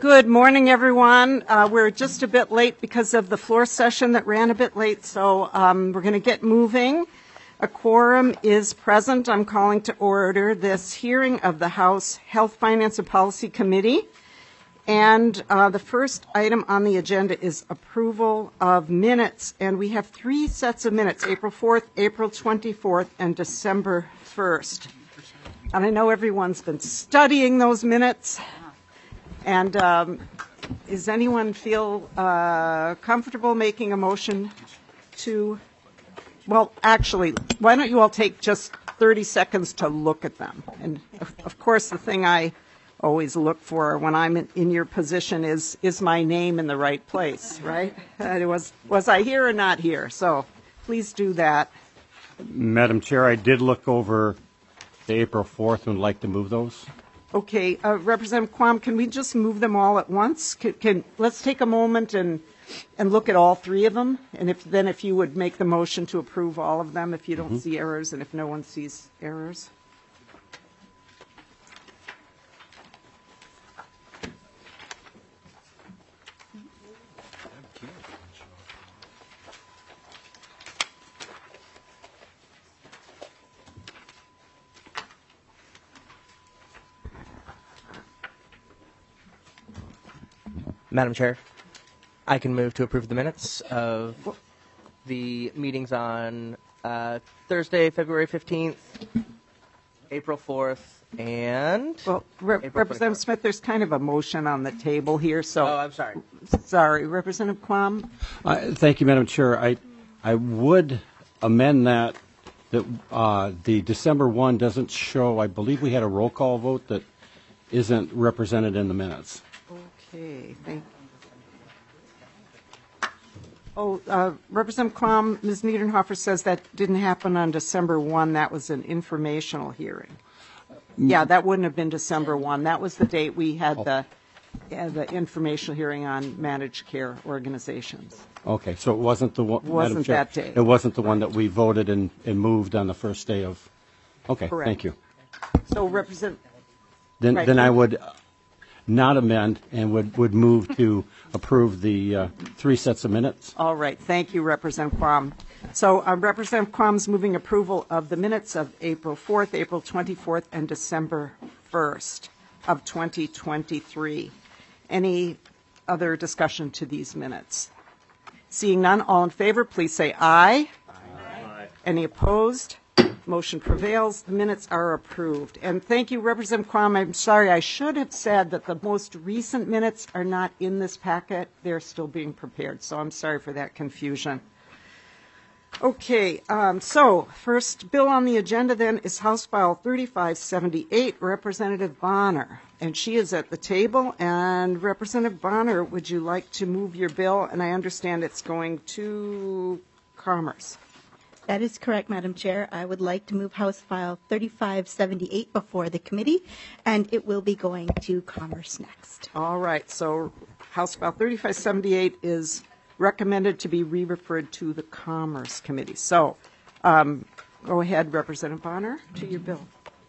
Good morning, everyone. We're just a bit late because of the floor session that ran a bit late, so we're going to get moving. A quorum is present. I'm calling to order this hearing of the House Health, Finance, and Policy Committee. And the first item on the agenda is approval of minutes. And we have 3 sets of minutes, April 4th, April 24th, and December 1st. And I know everyone's been studying those minutes. And does anyone feel comfortable making a motion to, well, actually, why don't you all take just 30 seconds to look at them? And of course, the thing I always look for when I'm in your position is my name in the right place, right? Was I here or not here? So please do that. Madam Chair, I did look over the April 4th and would like to move those. Okay, Representative Quam, can we just move them all at once? Let's take a moment and look at all 3 of them, and if you would make the motion to approve all of them if you don't see errors and if no one sees errors. Madam Chair, I can move to approve the minutes of the meetings on Thursday, February 15th, April 4th, and... Well, Representative Smith, there's kind of a motion on the table here, so... Oh, I'm sorry. Sorry. Representative Quam? Thank you, Madam Chair. I would amend that the December 1 doesn't show. I believe we had a roll call vote that isn't represented in the minutes. Okay, thank you. Oh, Representative Quam, Ms. Niederhofer says that didn't happen on December 1. That was an informational hearing. Yeah, that wouldn't have been December 1. That was the date we had the informational hearing on managed care organizations. Okay, so it wasn't the one, Madam Chair, that day. It wasn't the one that we voted and moved on the first day of... Okay, Correct. Thank you. So, Then I would not amend and would move to approve the 3 sets of minutes. All right. Thank you, Representative Quam. So Representative Quam is moving approval of the minutes of April 4th, April 24th, and December 1st of 2023. Any other discussion to these minutes? Seeing none, all in favor, please say aye. Aye. Any opposed? Motion prevails. The minutes are approved. And thank you, Representative Quam. I'm sorry, I should have said that the most recent minutes are not in this packet. They're still being prepared, so I'm sorry for that confusion. Okay, so first bill on the agenda then is House File 3578, Representative Bonner. And she is at the table. And Representative Bonner, would you like to move your bill? And I understand it's going to Commerce. That is correct, Madam Chair. I would like to move House File 3578 before the committee, and it will be going to Commerce next. All right. So House File 3578 is recommended to be re-referred to the Commerce Committee. So go ahead, Representative Bonner, to your bill.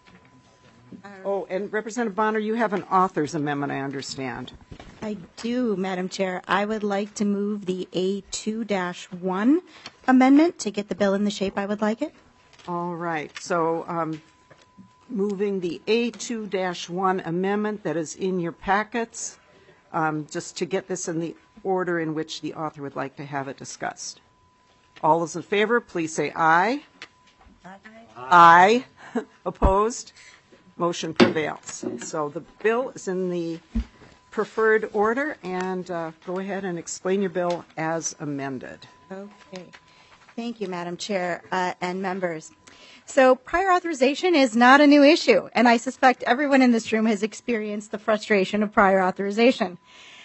Oh, and Representative Bonner, you have an author's amendment, I understand. I do, Madam Chair. I would like to move the A2-1 amendment to get the bill in the shape I would like it. All right. So moving the A2-1 amendment that is in your packets, just to get this in the order in which the author would like to have it discussed. All those in favor, please say aye. Aye. Aye. Opposed? Motion prevails. So the bill is in the preferred order, and go ahead and explain your bill as amended. Okay. Thank you, Madam Chair and members. So prior authorization is not a new issue, and I suspect everyone in this room has experienced the frustration of prior authorization.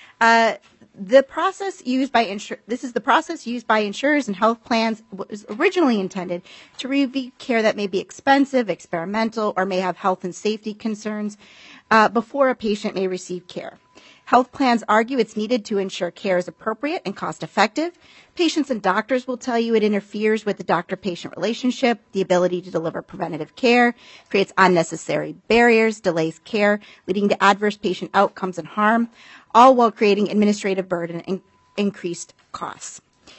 The process used by this is the process used by insurers and health plans was originally intended to review care that may be expensive, experimental, or may have health and safety concerns before a patient may receive care. Health plans argue it's needed to ensure care is appropriate and cost-effective. Patients and doctors will tell you it interferes with the doctor-patient relationship, the ability to deliver preventative care, creates unnecessary barriers, delays care, leading to adverse patient outcomes and harm. all while creating administrative burden and increased costs.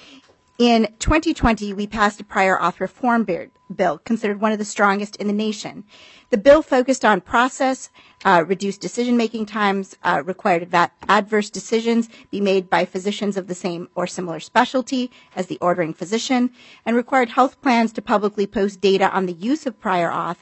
In 2020, we passed a prior auth reform bill, considered one of the strongest in the nation. The bill focused on process, reduced decision-making times, required that adverse decisions be made by physicians of the same or similar specialty as the ordering physician, and required health plans to publicly post data on the use of prior auth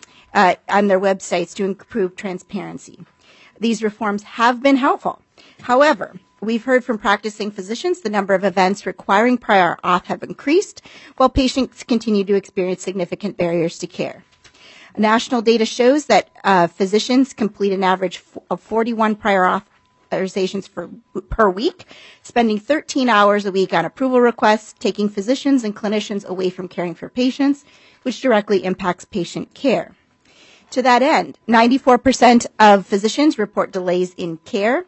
on their websites to improve transparency. These reforms have been helpful. However, we've heard from practicing physicians the number of events requiring prior auth have increased, while patients continue to experience significant barriers to care. National data shows that physicians complete an average of 41 prior authorizations per week, spending 13 hours a week on approval requests, taking physicians and clinicians away from caring for patients, which directly impacts patient care. To that end, 94% of physicians report delays in care,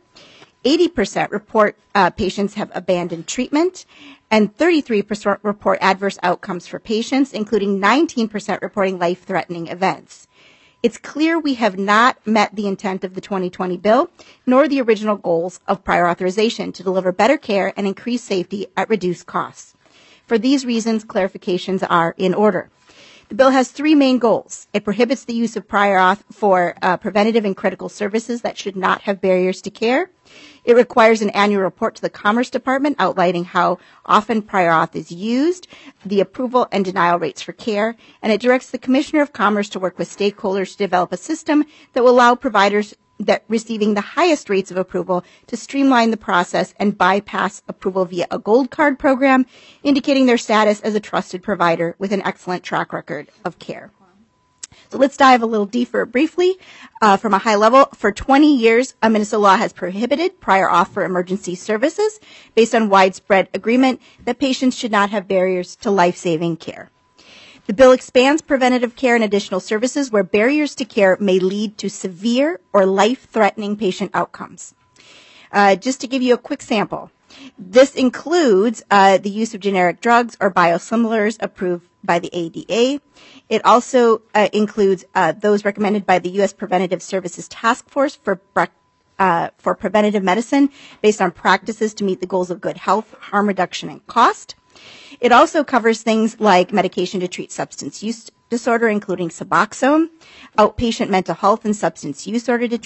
80% report patients have abandoned treatment, and 33% report adverse outcomes for patients, including 19% reporting life-threatening events. It's clear we have not met the intent of the 2020 bill, nor the original goals of prior authorization to deliver better care and increase safety at reduced costs. For these reasons, clarifications are in order. The bill has three main goals. It prohibits the use of prior auth for preventative and critical services that should not have barriers to care. It requires an annual report to the Commerce Department outlining how often prior auth is used, the approval and denial rates for care, and it directs the Commissioner of Commerce to work with stakeholders to develop a system that will allow providers that receiving the highest rates of approval to streamline the process and bypass approval via a gold card program, indicating their status as a trusted provider with an excellent track record of care. So let's dive a little deeper briefly. From a high level, for 20 years, Minnesota law has prohibited prior auth for emergency services based on widespread agreement that patients should not have barriers to life-saving care. The bill expands preventative care and additional services where barriers to care may lead to severe or life-threatening patient outcomes. Just to give you a quick sample, this includes the use of generic drugs or biosimilars approved by the ADA. It also includes those recommended by the U.S. Preventative Services Task Force for preventative medicine based on practices to meet the goals of good health, harm reduction, and cost. It also covers things like medication to treat substance use disorder, including Suboxone, outpatient mental health and substance use disorder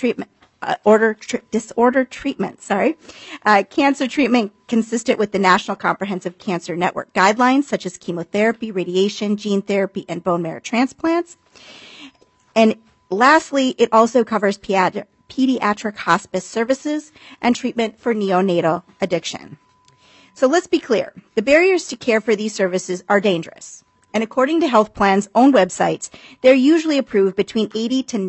treatment, cancer treatment consistent with the National Comprehensive Cancer Network guidelines, such as chemotherapy, radiation, gene therapy, and bone marrow transplants. And lastly, it also covers pediatric hospice services and treatment for neonatal addiction. So let's be clear. The barriers to care for these services are dangerous. And according to health plans' own websites, they're usually approved between 80 to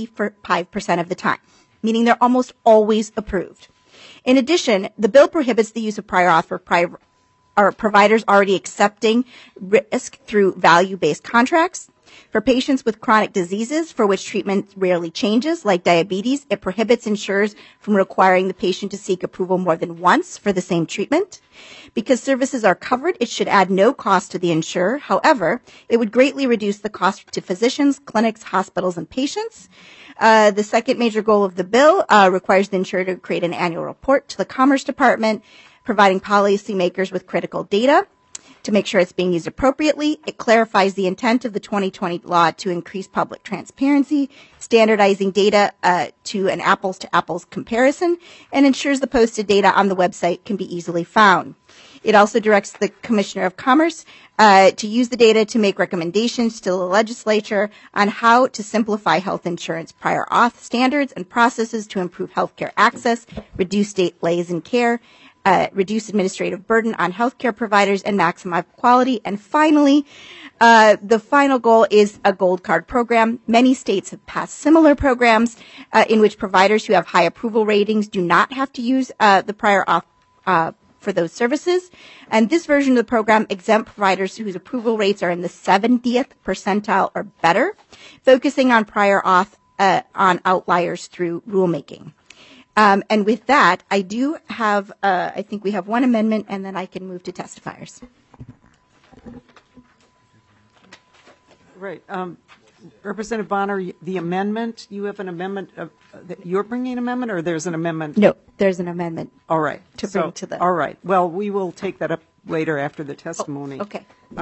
95% of the time, meaning they're almost always approved. In addition, the bill prohibits the use of prior auth for providers already accepting risk through value-based contracts. For patients with chronic diseases for which treatment rarely changes, like diabetes, it prohibits insurers from requiring the patient to seek approval more than once for the same treatment. Because services are covered, it should add no cost to the insurer. However, it would greatly reduce the cost to physicians, clinics, hospitals, and patients. The second major goal of the bill requires the insurer to create an annual report to the Commerce Department, providing policymakers with critical data to make sure it's being used appropriately. It clarifies the intent of the 2020 law to increase public transparency, standardizing data to an apples-to-apples comparison, and ensures the posted data on the website can be easily found. It also directs the Commissioner of Commerce to use the data to make recommendations to the legislature on how to simplify health insurance prior auth standards and processes to improve healthcare access, reduce delays in care, reduce administrative burden on healthcare providers, and maximize quality. And finally, the final goal is a gold card program. Many states have passed similar programs in which providers who have high approval ratings do not have to use the prior auth for those services. And this version of the program exempt providers whose approval rates are in the 70th percentile or better, focusing on prior auth on outliers through rulemaking. And with that, I do have, I think we have one amendment, and then I can move to testifiers. Right. Representative Bonner, the amendment, you have an amendment, that you're bringing an amendment, or there's an amendment? No, there's an amendment. All right. To bring to the- All right. Well, we will take that up later after the testimony. okay.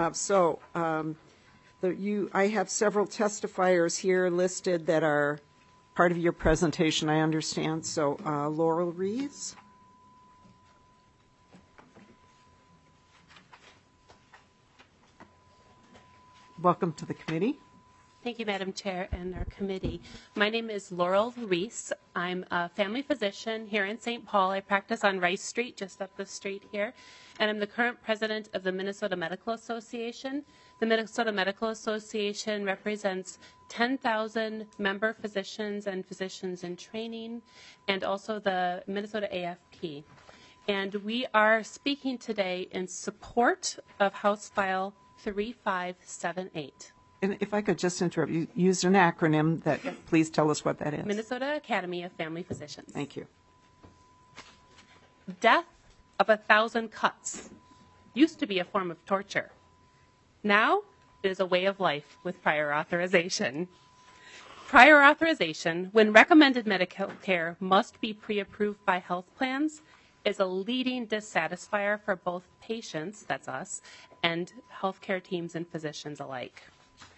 I have several testifiers here listed that are part of your presentation, I understand. So Laurel Rees. Welcome to the committee. Thank you, Madam Chair and our committee. My name is Laurel Rees. I'm a family physician here in St. Paul. I practice on Rice Street, just up the street here, and I'm the current president of the Minnesota Medical Association. The Minnesota Medical Association represents 10,000 member physicians and physicians in training, and also the Minnesota AFP. And we are speaking today in support of House File 3578. And if I could just interrupt, you used an acronym that, please tell us what that is. Minnesota Academy of Family Physicians. Thank you. Death of 1,000 cuts used to be a form of torture. Now it is a way of life with prior authorization. Prior authorization, when recommended medical care must be pre-approved by health plans, is a leading dissatisfier for both patients, that's us, and healthcare teams and physicians alike.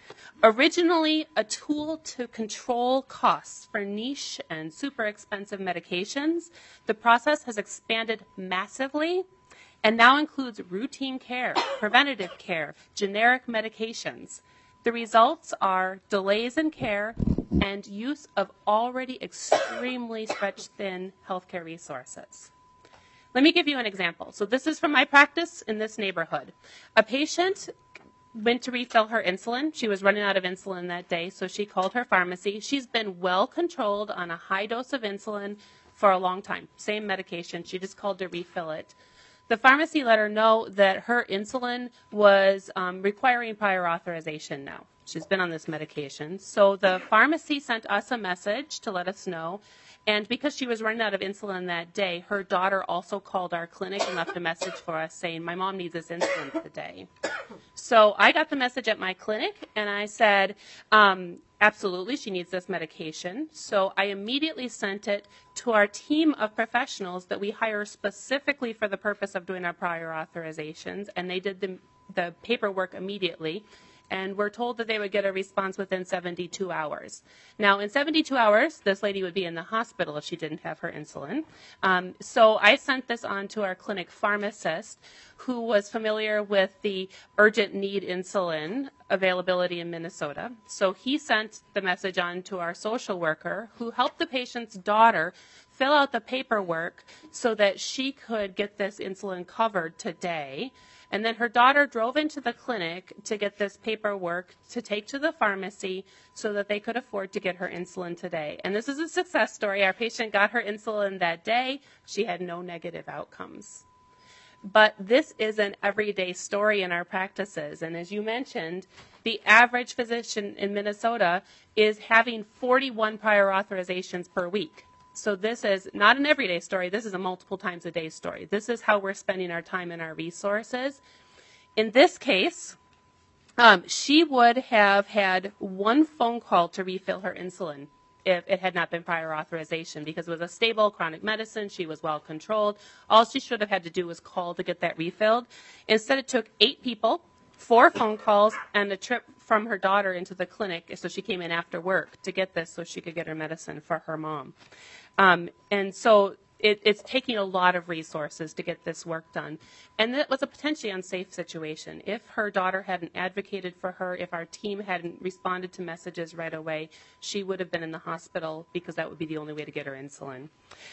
Originally a tool to control costs for niche and super expensive medications, the process has expanded massively and now includes routine care, preventative care, generic medications. The results are delays in care and use of already extremely stretched thin healthcare resources. Let me give you an example. So this is from my practice in this neighborhood. A patient went to refill her insulin. She was running out of insulin that day, so she called her pharmacy. She's been well controlled on a high dose of insulin for a long time. Same medication. She just called to refill it. The pharmacy let her know that her insulin was requiring prior authorization now. She's been on this medication. So the pharmacy sent us a message to let us know. And because she was running out of insulin that day, her daughter also called our clinic and left a message for us saying, my mom needs this insulin today. So I got the message at my clinic and I said, absolutely, she needs this medication. So I immediately sent it to our team of professionals that we hire specifically for the purpose of doing our prior authorizations. And they did the paperwork immediately. And we're told that they would get a response within 72 hours. Now, in 72 hours, this lady would be in the hospital if she didn't have her insulin. So I sent this on to our clinic pharmacist, who was familiar with the urgent need insulin availability in Minnesota. So he sent the message on to our social worker, who helped the patient's daughter fill out the paperwork so that she could get this insulin covered today. And then her daughter drove into the clinic to get this paperwork to take to the pharmacy so that they could afford to get her insulin today. And this is a success story. Our patient got her insulin that day. She had no negative outcomes. But this is an everyday story in our practices. And as you mentioned, the average physician in Minnesota is having 41 prior authorizations per week. So this is not an everyday story. This is a multiple times a day story. This is how we're spending our time and our resources. In this case, she would have had one phone call to refill her insulin if it had not been prior authorization, because it was a stable chronic medicine. She was well controlled. All she should have had to do was call to get that refilled. Instead, it took 8 people, 4 phone calls, and a trip from her daughter into the clinic. So she came in after work to get this so she could get her medicine for her mom. And so it's taking a lot of resources to get this work done. And that was a potentially unsafe situation. If her daughter hadn't advocated for her, if our team hadn't responded to messages right away, she would have been in the hospital because that would be the only way to get her insulin.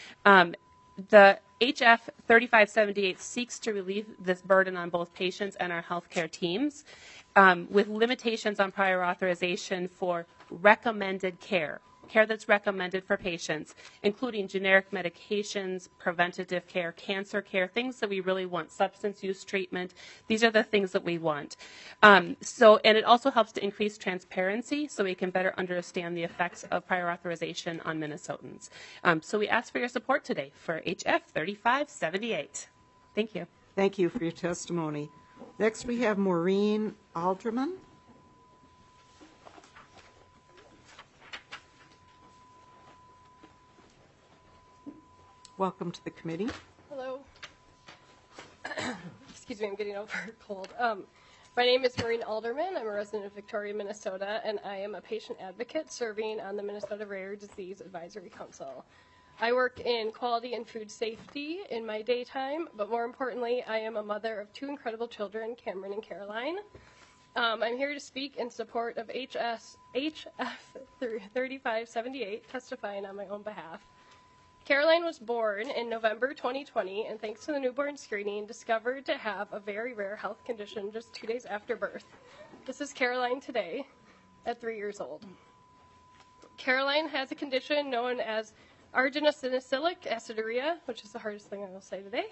The HF 3578 seeks to relieve this burden on both patients and our healthcare teams with limitations on prior authorization for recommended care that's recommended for patients, including generic medications, preventative care, cancer care, things that we really want, substance use treatment. These are the things that we want. And it also helps to increase transparency so we can better understand the effects of prior authorization on Minnesotans. So we ask for your support today for HF 3578. Thank you. Thank you for your testimony. Next, we have Maureen Alderman. Welcome to the committee. Hello. Excuse me, I'm getting over a cold. My name is Maureen Alderman. I'm a resident of Victoria, Minnesota, and I am a patient advocate serving on the Minnesota Rare Disease Advisory Council. I work in quality and food safety in my daytime, but more importantly, I am a mother of two incredible children, Cameron and Caroline. I'm here to speak in support of HF 3578, testifying on my own behalf. Caroline was born in November 2020, and thanks to the newborn screening, discovered to have a very rare health condition just 2 days after birth. This is Caroline today, at 3 years old. Caroline has a condition known as arginocincylic aciduria, which is the hardest thing I will say today,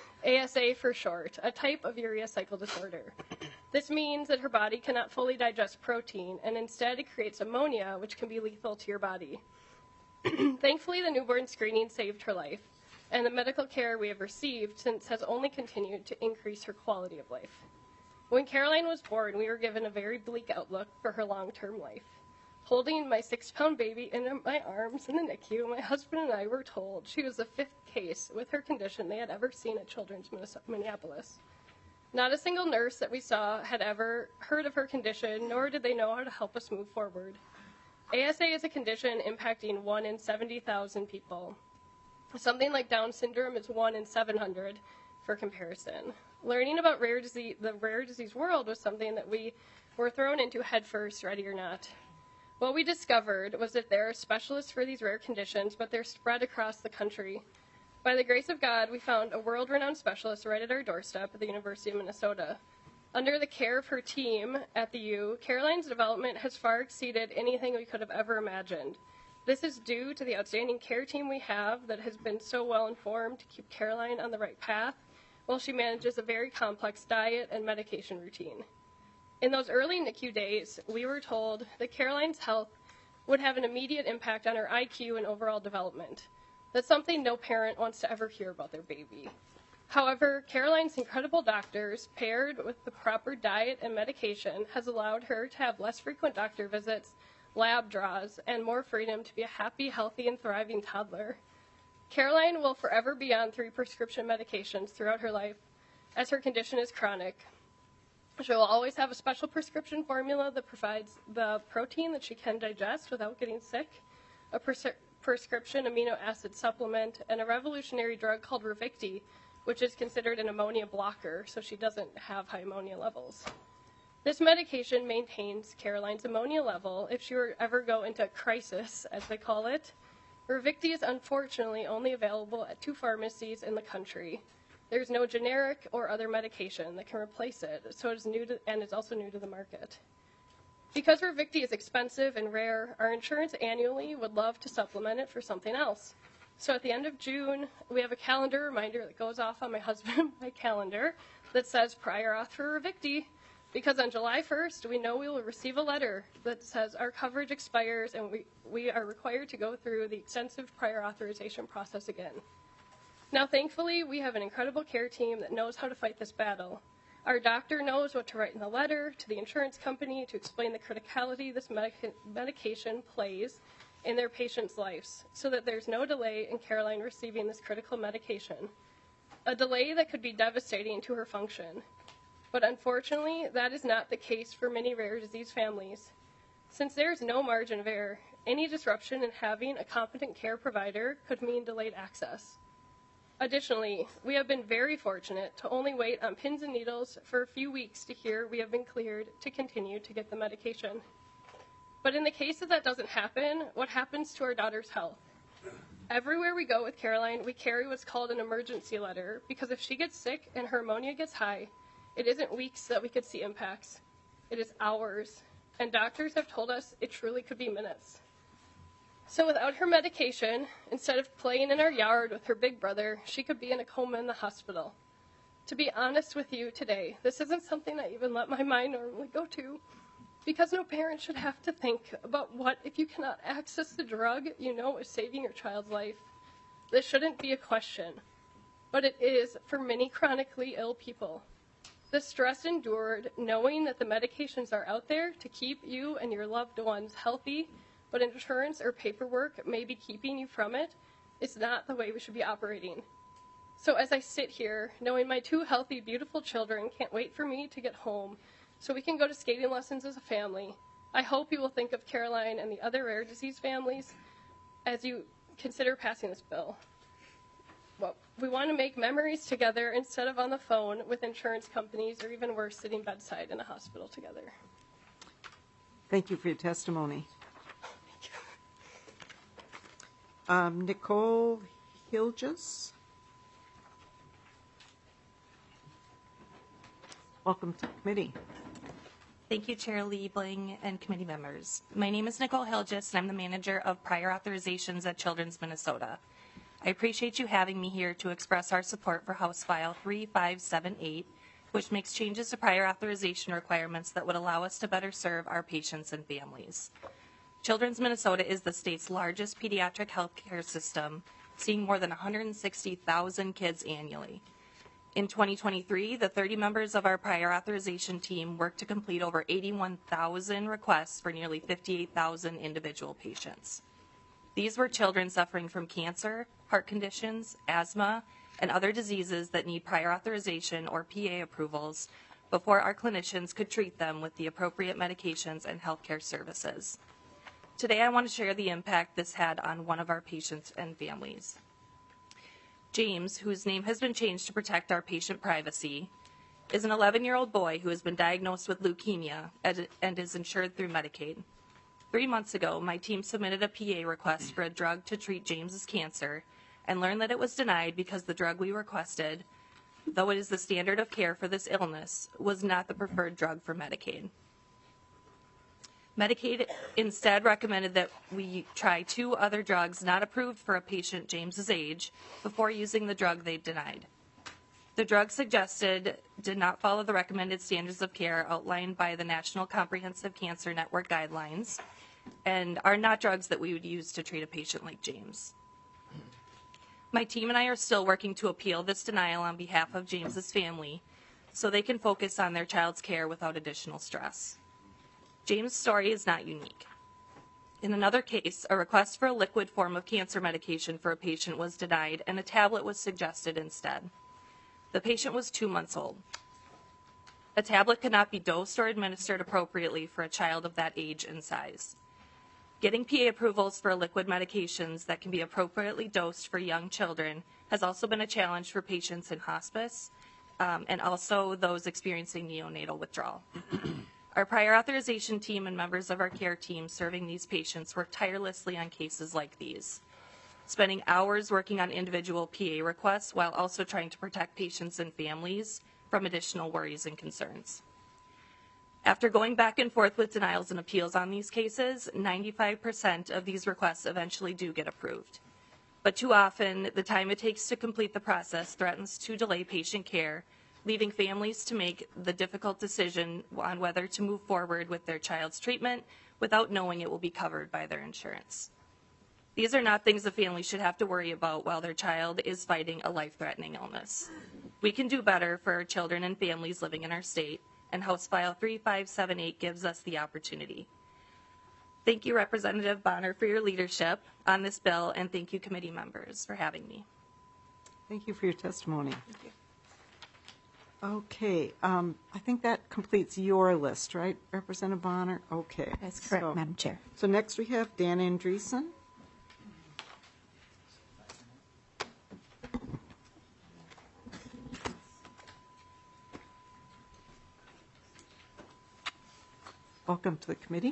ASA for short, a type of urea cycle disorder. This means that her body cannot fully digest protein, and instead it creates ammonia, which can be lethal to your body. Thankfully, the newborn screening saved her life, and the medical care we have received since has only continued to increase her quality of life. When Caroline was born, we were given a very bleak outlook for her long-term life. Holding my 6-pound baby in my arms in the NICU, my husband and I were told she was the 5th case with her condition they had ever seen at Children's Minneapolis. Not a single nurse that we saw had ever heard of her condition, nor did they know how to help us move forward. ASA is a condition impacting 1 in 70,000 people. Something like Down syndrome is 1 in 700 for comparison. Learning about the rare disease world was something that we were thrown into headfirst, ready or not. What we discovered was that there are specialists for these rare conditions, but they're spread across the country. By the grace of God, we found a world-renowned specialist right at our doorstep at the University of Minnesota. Under the care of her team at the U, Caroline's development has far exceeded anything we could have ever imagined. This is due to the outstanding care team we have that has been so well informed to keep Caroline on the right path while she manages a very complex diet and medication routine. In those early NICU days, we were told that Caroline's health would have an immediate impact on her IQ and overall development. That's something no parent wants to ever hear about their baby. However, Caroline's incredible doctors, paired with the proper diet and medication, has allowed her to have less frequent doctor visits, lab draws, and more freedom to be a happy, healthy, and thriving toddler. Caroline will forever be on 3 prescription medications throughout her life, as her condition is chronic. She will always have a special prescription formula that provides the protein that she can digest without getting sick, a prescription amino acid supplement, and a revolutionary drug called Ravicti, which is considered an ammonia blocker, so she doesn't have high ammonia levels. This medication maintains Caroline's ammonia level if she were ever go into a crisis, as they call it. Ravicti is unfortunately only available at 2 pharmacies in the country. There's no generic or other medication that can replace it, so it's it's also new to the market. Because Ravicti is expensive and rare, our insurance annually would love to supplement it for something else. So at the end of June, we have a calendar reminder that goes off on my husband and my calendar that says prior auth for Ravicti, because on July 1st, we know we will receive a letter that says our coverage expires and we are required to go through the extensive prior authorization process again. Now, thankfully, we have an incredible care team that knows how to fight this battle. Our doctor knows what to write in the letter to the insurance company to explain the criticality this medication plays in their patients' lives, so that there's no delay in Caroline receiving this critical medication, a delay that could be devastating to her function. But unfortunately, that is not the case for many rare disease families. Since there is no margin of error, any disruption in having a competent care provider could mean delayed access. Additionally, we have been very fortunate to only wait on pins and needles for a few weeks to hear we have been cleared to continue to get the medication. But in the case that doesn't happen, what happens to our daughter's health? Everywhere we go with Caroline, we carry what's called an emergency letter, because if she gets sick and her ammonia gets high, it isn't weeks that we could see impacts. It is hours, and doctors have told us it truly could be minutes. So without her medication, instead of playing in our yard with her big brother, she could be in a coma in the hospital. To be honest with you today, this isn't something I even let my mind normally go to, because no parent should have to think about what if you cannot access the drug you know is saving your child's life. This shouldn't be a question, but it is for many chronically ill people. The stress endured knowing that the medications are out there to keep you and your loved ones healthy, but insurance or paperwork may be keeping you from it, It's not the way we should be operating. So as I sit here, knowing my 2 healthy, beautiful children can't wait for me to get home so we can go to skating lessons as a family, I hope you will think of Caroline and the other rare disease families as you consider passing this bill. Well, we want to make memories together instead of on the phone with insurance companies, or even worse, sitting bedside in a hospital together. Thank you for your testimony. Nicole Hilges. Welcome to the committee. Thank you, Chair Liebling and committee members. My name is Nicole Hilgis, and I'm the manager of prior authorizations at Children's Minnesota. I appreciate you having me here to express our support for House File 3578, which makes changes to prior authorization requirements that would allow us to better serve our patients and families. Children's Minnesota is the state's largest pediatric healthcare system, seeing more than 160,000 kids annually. In 2023, the 30 members of our prior authorization team worked to complete over 81,000 requests for nearly 58,000 individual patients. These were children suffering from cancer, heart conditions, asthma, and other diseases that need prior authorization or PA approvals before our clinicians could treat them with the appropriate medications and healthcare services. Today, I want to share the impact this had on one of our patients and families. James, whose name has been changed to protect our patient privacy, is an 11-year-old boy who has been diagnosed with leukemia and is insured through Medicaid. 3 months ago, my team submitted a PA request for a drug to treat James's cancer and learned that it was denied because the drug we requested, though it is the standard of care for this illness, was not the preferred drug for Medicaid. Medicaid instead recommended that we try 2 other drugs not approved for a patient James's age before using the drug they denied. The drugs suggested did not follow the recommended standards of care outlined by the National Comprehensive Cancer Network guidelines and are not drugs that we would use to treat a patient like James. My team and I are still working to appeal this denial on behalf of James's family so they can focus on their child's care without additional stress. James' story is not unique. In another case, a request for a liquid form of cancer medication for a patient was denied and a tablet was suggested instead. The patient was 2 months old. A tablet could not be dosed or administered appropriately for a child of that age and size. Getting PA approvals for liquid medications that can be appropriately dosed for young children has also been a challenge for patients in hospice and also those experiencing neonatal withdrawal. Our prior authorization team and members of our care team serving these patients work tirelessly on cases like these, spending hours working on individual PA requests while also trying to protect patients and families from additional worries and concerns. After going back and forth with denials and appeals on these cases, 95% of these requests eventually do get approved. But too often, the time it takes to complete the process threatens to delay patient care, leaving families to make the difficult decision on whether to move forward with their child's treatment without knowing it will be covered by their insurance. These are not things a family should have to worry about while their child is fighting a life-threatening illness. We can do better for our children and families living in our state, and House File 3578 gives us the opportunity. Thank you, Representative Bonner, for your leadership on this bill, and thank you, committee members, for having me. Thank you for your testimony. Thank you. Okay, I think that completes your list, right, Representative Bonner? Okay. That's correct, Madam Chair. So next we have Dan Andreessen. Welcome to the committee.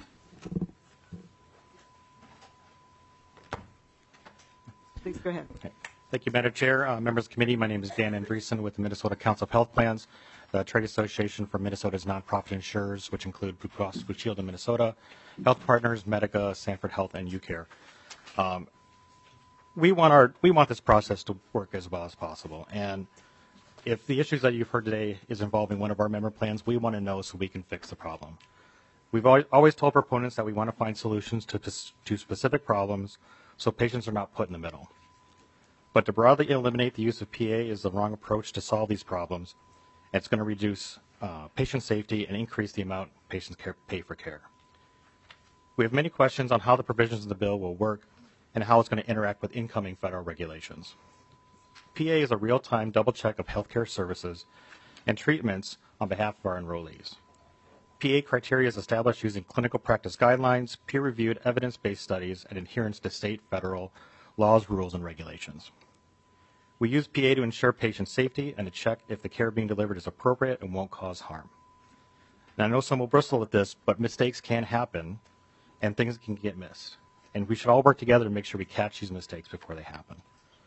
Please go ahead. Okay. Thank you, Madam Chair. Members of the committee, my name is Dan Andreessen with the Minnesota Council of Health Plans, the trade association for Minnesota's nonprofit insurers, which include Blue Cross Blue Shield in Minnesota, Health Partners, Medica, Sanford Health, and UCare. We want this process to work as well as possible. And if the issues that you've heard today is involving one of our member plans, we want to know so we can fix the problem. We've always told proponents that we want to find solutions to specific problems so patients are not put in the middle. But to broadly eliminate the use of PA is the wrong approach to solve these problems. It's going to reduce patient safety and increase the amount patients pay for care. We have many questions on how the provisions of the bill will work and how it's going to interact with incoming federal regulations. PA is a real-time double check of healthcare services and treatments on behalf of our enrollees. PA criteria is established using clinical practice guidelines, peer-reviewed evidence-based studies, and adherence to state, federal laws, rules, and regulations. We use PA to ensure patient safety and to check if the care being delivered is appropriate and won't cause harm. Now, I know some will bristle at this, but mistakes can happen and things can get missed. And we should all work together to make sure we catch these mistakes before they happen.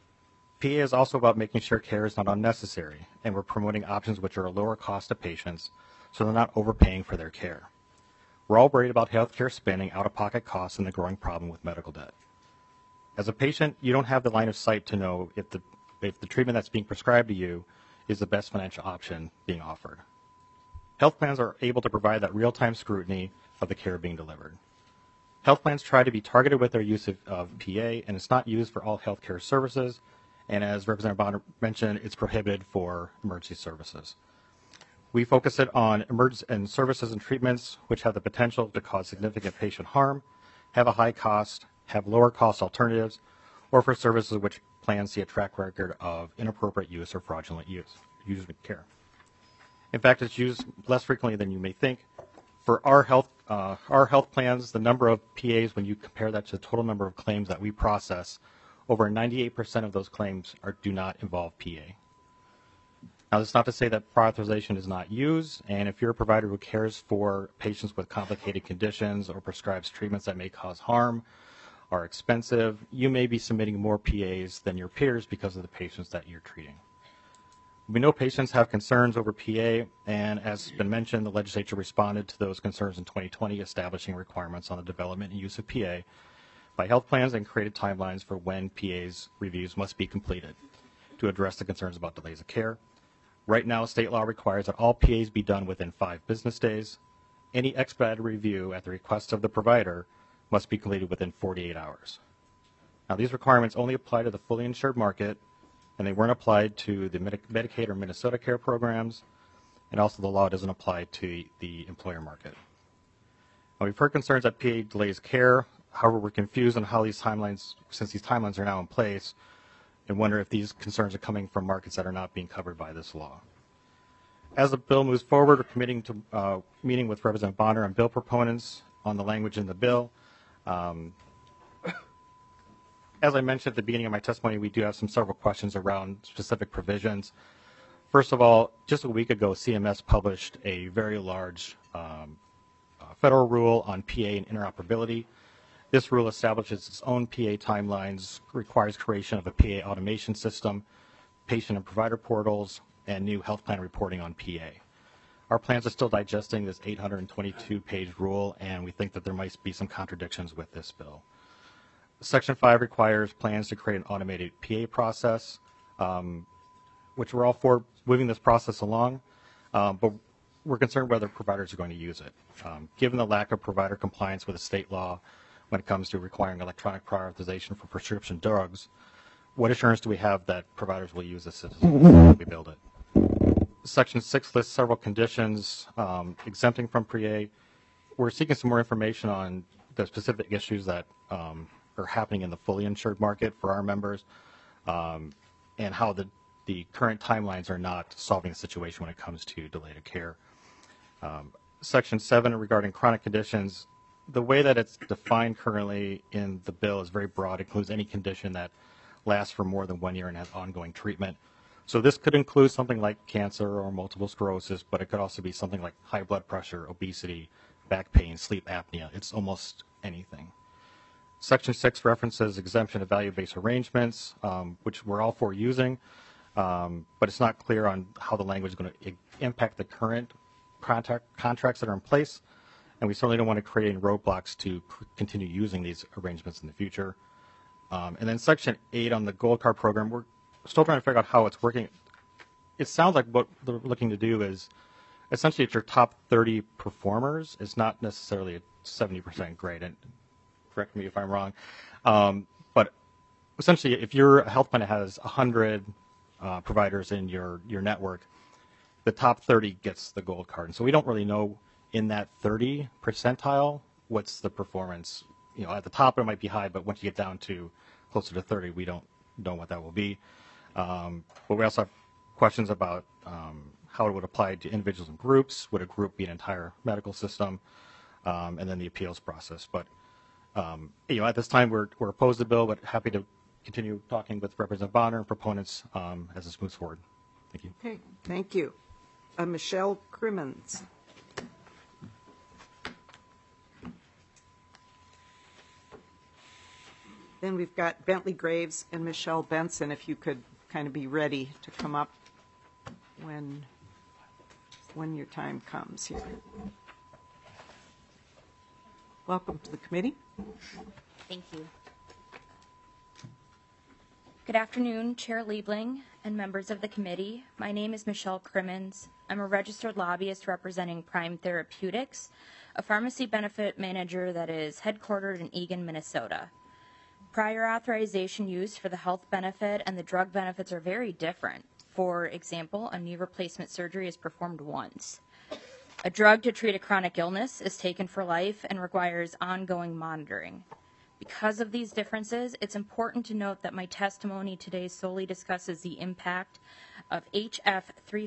PA is also about making sure care is not unnecessary, and we're promoting options which are a lower cost to patients so they're not overpaying for their care. We're all worried about healthcare spending, out-of-pocket costs, and the growing problem with medical debt. As a patient, you don't have the line of sight to know if the treatment that's being prescribed to you is the best financial option being offered. Health plans are able to provide that real-time scrutiny of the care being delivered. Health plans try to be targeted with their use of PA, and it's not used for all healthcare services. And as Representative Bonner mentioned, it's prohibited for emergency services. We focus it on emergency and services and treatments which have the potential to cause significant patient harm, have a high cost, have lower cost alternatives, or for services which plans see a track record of inappropriate use or fraudulent use of care. In fact, it's used less frequently than you may think. For our health plans, the number of PAs, when you compare that to the total number of claims that we process, over 98% of those claims do not involve PA. Now, that's not to say that prior authorization is not used, and if you're a provider who cares for patients with complicated conditions or prescribes treatments that may cause harm, are expensive, you may be submitting more PAs than your peers because of the patients that you're treating. We know patients have concerns over PA, and as has been mentioned, the legislature responded to those concerns in 2020, establishing requirements on the development and use of PA by health plans and created timelines for when PA's reviews must be completed to address the concerns about delays of care. Right now, state law requires that all PAs be done within 5 business days. Any expedited review at the request of the provider must be completed within 48 hours. Now, these requirements only apply to the fully insured market, and they weren't applied to the Medicaid or Minnesota Care programs, and also the law doesn't apply to the employer market. Now, we've heard concerns that PA delays care. However, we're confused on how these timelines, since these timelines are now in place, and wonder if these concerns are coming from markets that are not being covered by this law. As the bill moves forward, we're committing to meeting with Representative Bonner and bill proponents on the language in the bill. As I mentioned at the beginning of my testimony, we do have several questions around specific provisions. First of all, just a week ago, CMS published a very large federal rule on PA and interoperability. This rule establishes its own PA timelines, requires creation of a PA automation system, patient and provider portals, and new health plan reporting on PA. Our plans are still digesting this 822-page rule, and we think that there might be some contradictions with this bill. Section 5 requires plans to create an automated PA process, which we're all for moving this process along, but we're concerned whether providers are going to use it. Given the lack of provider compliance with the state law when it comes to requiring electronic prior authorization for prescription drugs, what assurance do we have that providers will use this system when we build it? Section 6 lists several conditions exempting from PA. We're seeking some more information on the specific issues that are happening in the fully insured market for our members, and how the current timelines are not solving the situation when it comes to delayed care. Section 7 regarding chronic conditions, the way that it's defined currently in the bill is very broad. It includes any condition that lasts for more than 1 year and has ongoing treatment. So this could include something like cancer or multiple sclerosis, but it could also be something like high blood pressure, obesity, back pain, sleep apnea. It's almost anything. Section 6 references exemption of value-based arrangements, which we're all for using, but it's not clear on how the language is going to impact the current contracts that are in place, and we certainly don't want to create any roadblocks to continue using these arrangements in the future. And then Section 8 on the Gold Card program, we're still trying to figure out how it's working. It sounds like what they're looking to do is essentially it's your top 30 performers. It's not necessarily a 70% grade, and correct me if I'm wrong. But essentially, if you're a health plan that has 100 providers in your network, the top 30 gets the Gold Card. And so we don't really know in that 30 percentile what's the performance at the top it might be high, but once you get down to closer to 30, we don't know what that will be. But we also have questions about how it would apply to individuals and groups. Would a group be an entire medical system? And then the appeals process. But at this time, we're opposed to the bill, but happy to continue talking with Representative Bonner and proponents as this moves forward. Thank you. Okay, thank you. Michelle Crimmins. Then we've got Bentley Graves and Michelle Benson, if you could kind of be ready to come up when your time comes here. Welcome to the committee. Thank you. Good afternoon, Chair Liebling and members of the committee. My name is Michelle Crimmins. I'm a registered lobbyist representing Prime Therapeutics, a pharmacy benefit manager that is headquartered in Eagan, Minnesota. Prior authorization use for the health benefit and the drug benefits are very different. For example, a knee replacement surgery is performed once. A drug to treat a chronic illness is taken for life and requires ongoing monitoring. Because of these differences, it's important to note that my testimony today solely discusses the impact of HF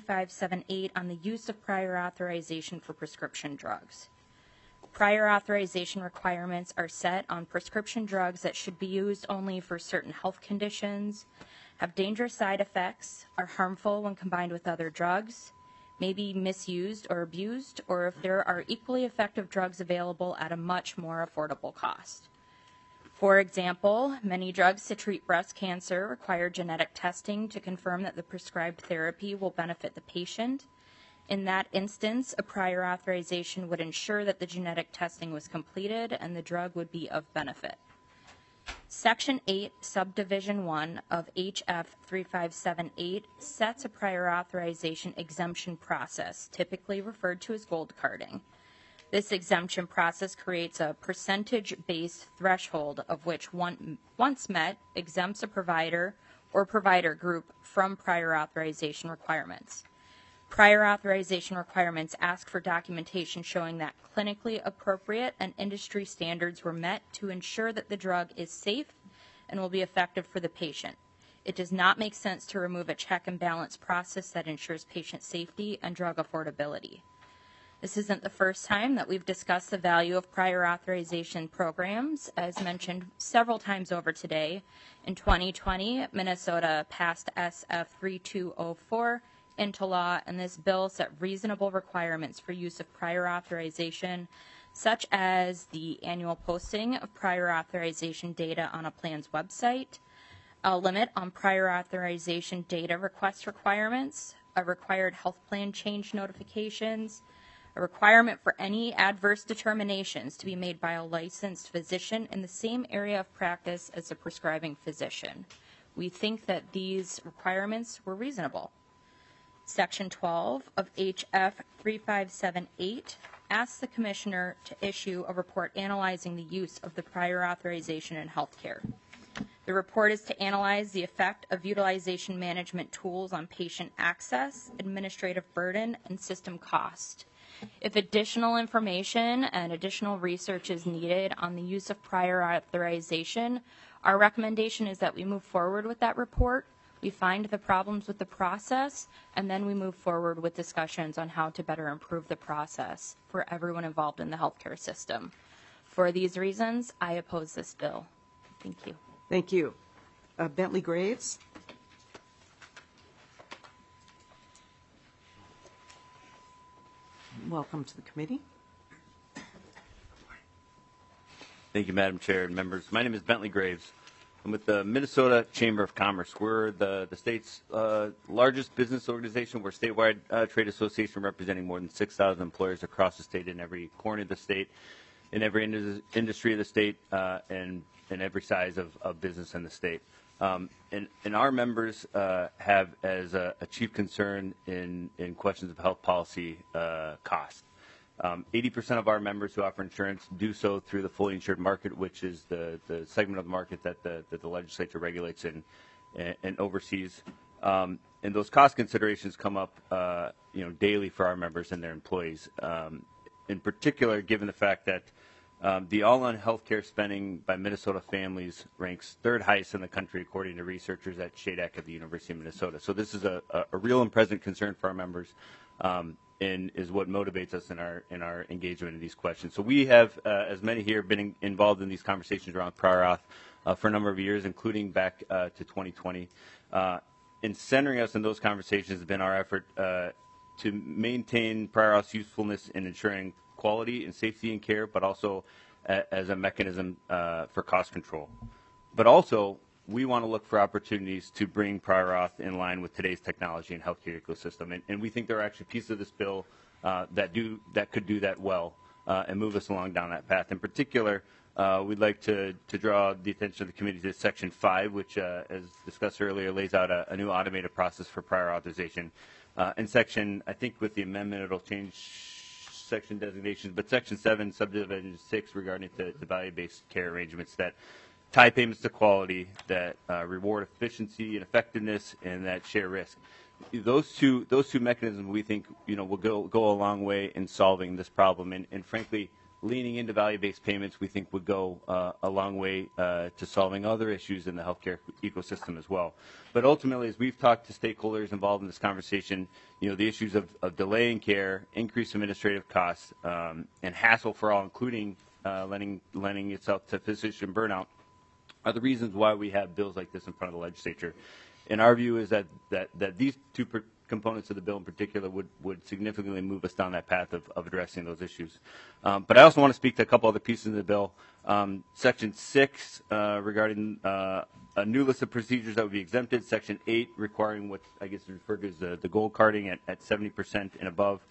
3578 on the use of prior authorization for prescription drugs. Prior authorization requirements are set on prescription drugs that should be used only for certain health conditions, have dangerous side effects, are harmful when combined with other drugs, may be misused or abused, or if there are equally effective drugs available at a much more affordable cost. For example, many drugs to treat breast cancer require genetic testing to confirm that the prescribed therapy will benefit the patient. In that instance, a prior authorization would ensure that the genetic testing was completed and the drug would be of benefit. Section 8, Subdivision 1 of HF 3578 sets a prior authorization exemption process, typically referred to as gold carding. This exemption process creates a percentage-based threshold of which, once met, exempts a provider or provider group from prior authorization requirements. Prior authorization requirements ask for documentation showing that clinically appropriate and industry standards were met to ensure that the drug is safe and will be effective for the patient. It does not make sense to remove a check and balance process that ensures patient safety and drug affordability. This isn't the first time that we've discussed the value of prior authorization programs. As mentioned several times over today, in 2020, Minnesota passed SF 3204 into law, and this bill set reasonable requirements for use of prior authorization, such as the annual posting of prior authorization data on a plan's website, a limit on prior authorization data request requirements, a required health plan change notifications, a requirement for any adverse determinations to be made by a licensed physician in the same area of practice as the prescribing physician. We think that these requirements were reasonable. Section 12 of HF 3578 asks the Commissioner to issue a report analyzing the use of the prior authorization in healthcare. The report is to analyze the effect of utilization management tools on patient access, administrative burden, and system cost. If additional information and additional research is needed on the use of prior authorization, our recommendation is that we move forward with that report. We find the problems with the process, and then we move forward with discussions on how to better improve the process for everyone involved in the healthcare system. For these reasons, I oppose this bill. Thank you. Thank you. Bentley Graves. Welcome to the committee. Thank you, Madam Chair and members. My name is Bentley Graves. I'm with the Minnesota Chamber of Commerce. We're the state's largest business organization. We're a statewide trade association representing more than 6,000 employers across the state, in every corner of the state, in every industry of the state, and in every size of business in the state. And our members have as a chief concern in questions of health policy cost. 80% of our members who offer insurance do so through the fully insured market, which is the segment of the market that the legislature regulates and oversees. And those cost considerations come up, daily for our members and their employees. In particular, given the fact that The all-on healthcare spending by Minnesota families ranks third highest in the country, according to researchers at SHADAC at the University of Minnesota. So this is a real and present concern for our members, and is what motivates us in our engagement in these questions. So we have, as many here, been involved in these conversations around prior auth for a number of years, including back to 2020. In centering us in those conversations has been our effort to maintain prior auth's usefulness in ensuring quality and safety in care, but also as a mechanism for cost control. But also, we want to look for opportunities to bring prior auth in line with today's technology and healthcare ecosystem. And we think there are actually pieces of this bill that could do that well and move us along down that path. In particular, we'd like to draw the attention of the committee to Section 5, which, as discussed earlier, lays out a new automated process for prior authorization. And Section, I think with the amendment, it'll change section designations, but Section 7, Subdivision 6, regarding to value-based care arrangements that tie payments to quality, that reward efficiency and effectiveness, and that share risk. Those two mechanisms, we think, will go a long way in solving this problem, and frankly, leaning into value-based payments, we think, would go a long way to solving other issues in the healthcare ecosystem as well. But ultimately, as we've talked to stakeholders involved in this conversation, the issues of delay in care, increased administrative costs, and hassle for all, including lending itself to physician burnout, are the reasons why we have bills like this in front of the legislature. And our view is that these two components of the bill in particular would significantly move us down that path of addressing those issues. But I also want to speak to a couple other pieces of the bill. Section 6 regarding a new list of procedures that would be exempted. Section 8 requiring what I guess is referred to as the gold carding at 70% and above.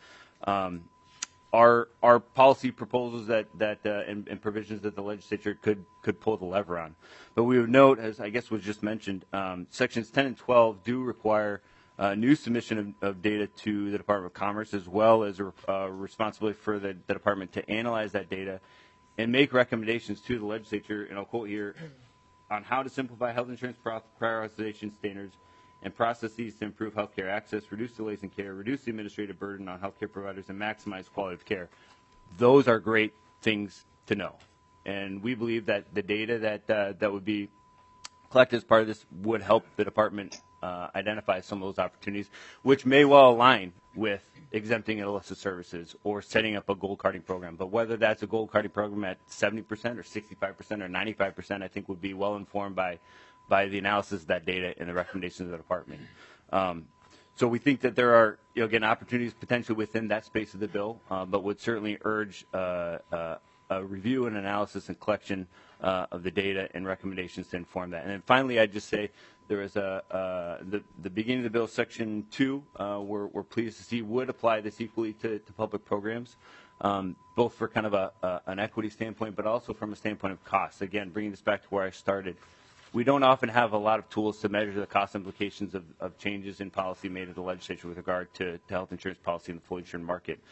Are policy proposals and provisions that the legislature could pull the lever on. But we would note, as I guess was just mentioned, sections 10 and 12 do require new submission of data to the Department of Commerce, as well as a responsibility for the department to analyze that data and make recommendations to the legislature, and I'll quote here, on how to simplify health insurance prior authorization standards and processes to improve healthcare access, reduce delays in care, reduce the administrative burden on healthcare providers, and maximize quality of care. Those are great things to know. And we believe that the data that would be collected as part of this would help the department identify some of those opportunities, which may well align with exempting illicit services or setting up a gold carding program. But whether that's a gold carding program at 70% or 65% or 95%, I think would be well informed by the analysis of that data and the recommendations of the department. So we think that there are, again, opportunities potentially within that space of the bill, but would certainly urge a review and analysis and collection of the data and recommendations to inform that. And then finally, I'd just say there is the beginning of the bill, Section 2, we're pleased to see would apply this equally to public programs, both for kind of an equity standpoint, but also from a standpoint of cost. Again, bringing this back to where I started. We don't often have a lot of tools to measure the cost implications of changes in policy made at the legislature with regard to health insurance policy in the fully insured market.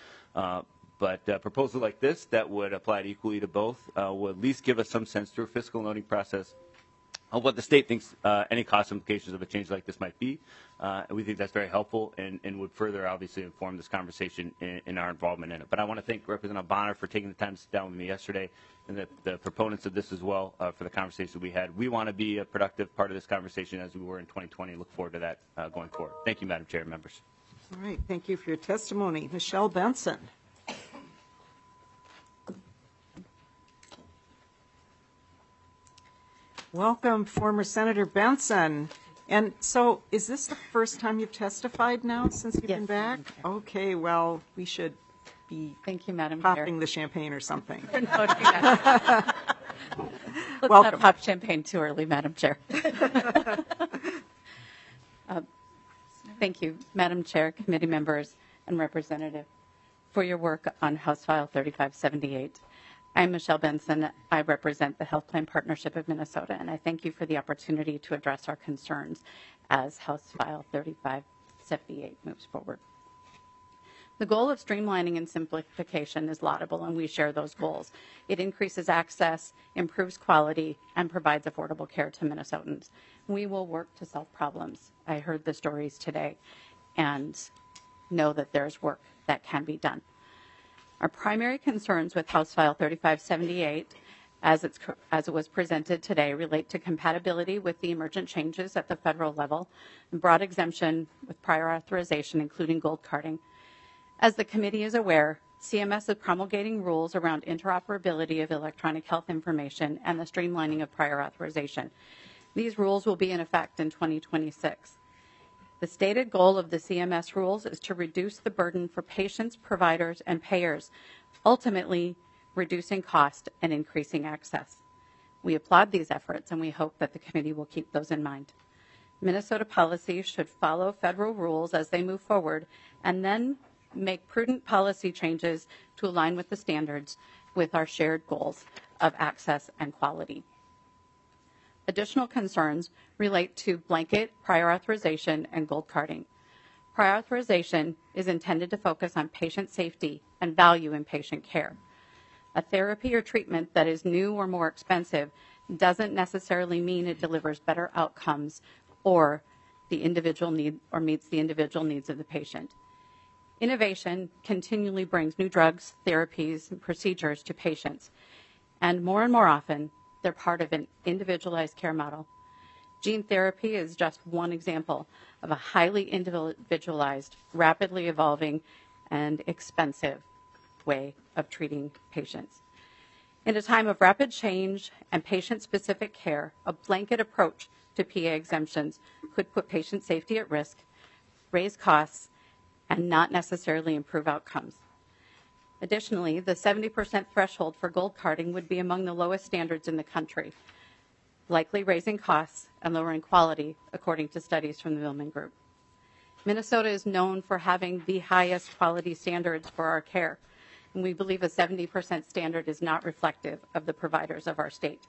But a proposal like this that would apply equally to both will at least give us some sense through a fiscal noting process of what the state thinks any cost implications of a change like this might be. And we think that's very helpful and would further obviously inform this conversation in our involvement in it. But I want to thank Representative Bonner for taking the time to sit down with me yesterday, and the proponents of this as well for the conversation we had. We want to be a productive part of this conversation as we were in 2020. Look forward to that going forward. Thank you, Madam Chair and members. All right, thank you for your testimony. Michelle Benson. Welcome, former Senator Benson. And so is this the first time you've testified now since you've been back? Okay, well, we should be Thank you, Madam popping Chair. the champagne or something. Let's Welcome. not pop champagne too early, Madam Chair. Thank you, Madam Chair, committee members, and Representative, for your work on House File 3578. I'm Michelle Benson. I represent the Health Plan Partnership of Minnesota, and I thank you for the opportunity to address our concerns as House File 3578 moves forward. The goal of streamlining and simplification is laudable, and we share those goals. It increases access, improves quality, and provides affordable care to Minnesotans. We will work to solve problems. I heard the stories today and know that there's work that can be done. Our primary concerns with House File 3578, as it was presented today, relate to compatibility with the emergent changes at the federal level and broad exemption with prior authorization, including gold carding. As the committee is aware, CMS is promulgating rules around interoperability of electronic health information and the streamlining of prior authorization. These rules will be in effect in 2026. The stated goal of the CMS rules is to reduce the burden for patients, providers, and payers, ultimately reducing cost and increasing access. We applaud these efforts, and we hope that the committee will keep those in mind. Minnesota policy should follow federal rules as they move forward, and then make prudent policy changes to align with the standards with our shared goals of access and quality. Additional concerns relate to blanket prior authorization and gold carding. Prior authorization is intended to focus on patient safety and value in patient care. A therapy or treatment that is new or more expensive doesn't necessarily mean it delivers better outcomes or the individual need or meets the individual needs of the patient. Innovation continually brings new drugs, therapies, and procedures to patients, and more often, they're part of an individualized care model. Gene therapy is just one example of a highly individualized, rapidly evolving, and expensive way of treating patients. In a time of rapid change and patient-specific care, a blanket approach to PA exemptions could put patient safety at risk, raise costs, and not necessarily improve outcomes. Additionally, the 70% threshold for gold carding would be among the lowest standards in the country, likely raising costs and lowering quality, according to studies from the Millman Group. Minnesota is known for having the highest quality standards for our care, and we believe a 70% standard is not reflective of the providers of our state.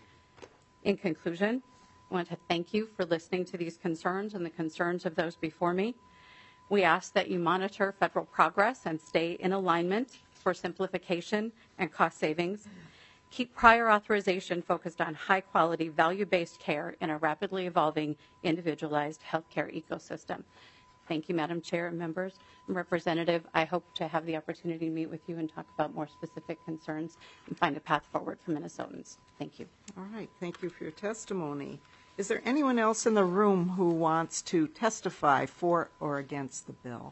In conclusion, I want to thank you for listening to these concerns and the concerns of those before me. We ask that you monitor federal progress and stay in alignment for simplification and cost savings. Keep prior authorization focused on high-quality, value-based care in a rapidly evolving, individualized healthcare ecosystem. Thank you, Madam Chair and members and Representative. I hope to have the opportunity to meet with you and talk about more specific concerns and find a path forward for Minnesotans. Thank you. All right. Thank you for your testimony. Is there anyone else in the room who wants to testify for or against the bill?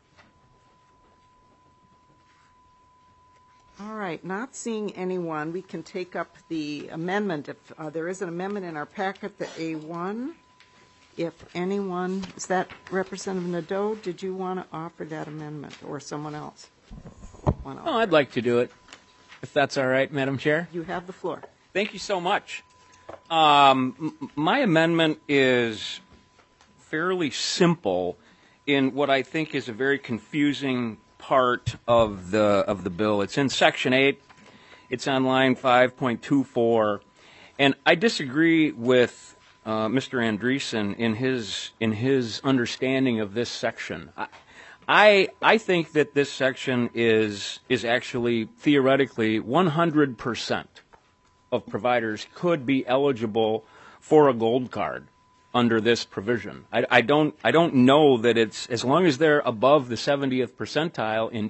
All right, not seeing anyone, we can take up the amendment. If there is an amendment in our packet, the A1. If anyone, is that Representative Nadeau? Did you want to offer that amendment, or someone else? Oh, I'd like to do it, if that's all right, Madam Chair. You have the floor. Thank you so much. My amendment is fairly simple in what I think is a very confusing part of the bill. It's in Section 8. It's on line 5.24, and I disagree with Mr. Andreessen in his understanding of this section. I think that this section is actually theoretically 100% of providers could be eligible for a gold card under this provision. I don't know that it's, as long as they're above the 70th percentile in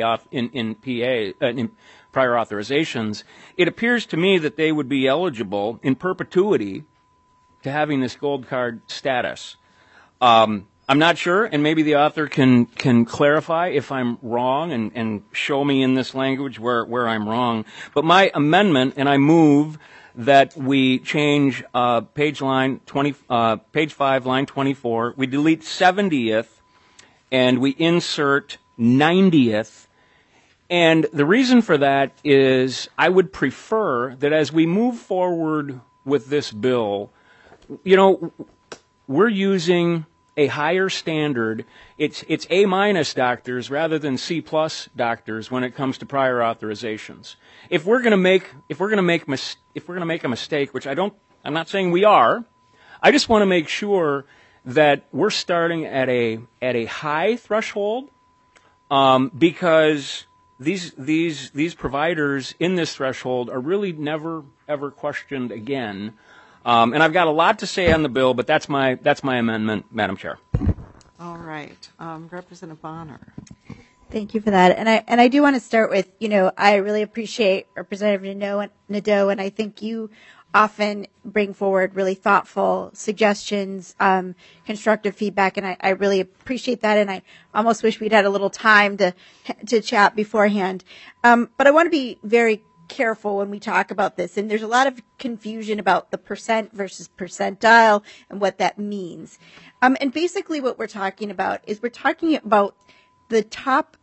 prior authorizations, it appears to me that they would be eligible in perpetuity to having this gold card status. I'm not sure, and maybe the author can clarify if I'm wrong and show me in this language where I'm wrong. But my amendment, and I move that we change page 5, line 24. We delete 70th, and we insert 90th. And the reason for that is I would prefer that as we move forward with this bill, you know, we're using a higher standard. It's A- doctors rather than C+ doctors when it comes to prior authorizations. If we're going to make a mistake, which I'm not saying we are, I just want to make sure that we're starting at a high threshold, because these providers in this threshold are really never ever questioned again. And I've got a lot to say on the bill, but that's my amendment, Madam Chair. All right. Representative Bonner. Thank you for that. And I do want to start with, I really appreciate Representative Nadeau, and I think you often bring forward really thoughtful suggestions, constructive feedback, and I really appreciate that. And I almost wish we'd had a little time to chat beforehand. But I want to be very careful when we talk about this. And there's a lot of confusion about the percent versus percentile and what that means. And basically what we're talking about is we're talking about the top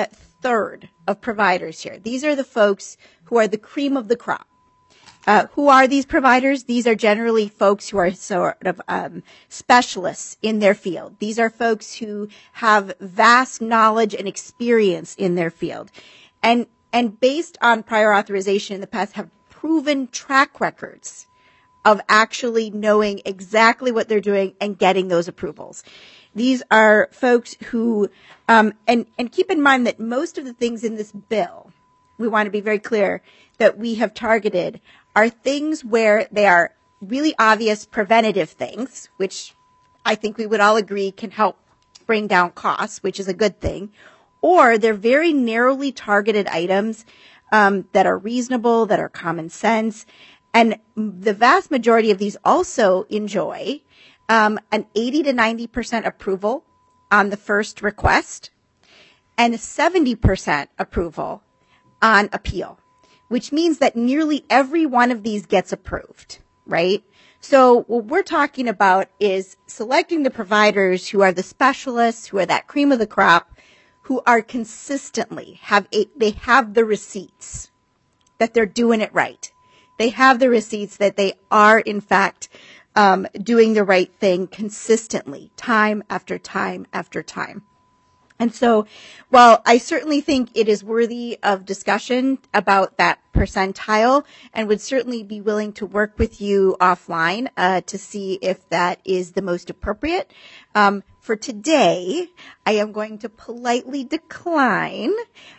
third of providers here. These are the folks who are the cream of the crop. Who are these providers? These are generally folks who are sort of specialists in their field. These are folks who have vast knowledge and experience in their field. And based on prior authorization in the past, have proven track records of actually knowing exactly what they're doing and getting those approvals. These are folks who, and keep in mind that most of the things in this bill, we want to be very clear that we have targeted are things where they are really obvious preventative things, which I think we would all agree can help bring down costs, which is a good thing, or they're very narrowly targeted items that are reasonable, that are common sense. And the vast majority of these also enjoy an 80 to 90% approval on the first request and 70% approval on appeal, which means that nearly every one of these gets approved, right? So what we're talking about is selecting the providers who are the specialists, who are that cream of the crop, who are consistently they have the receipts that they're doing it right. They have the receipts that they are, in fact, doing the right thing consistently, time after time after time. And so, while I certainly think it is worthy of discussion about that percentile and would certainly be willing to work with you offline to see if that is the most appropriate, for today, I am going to politely decline,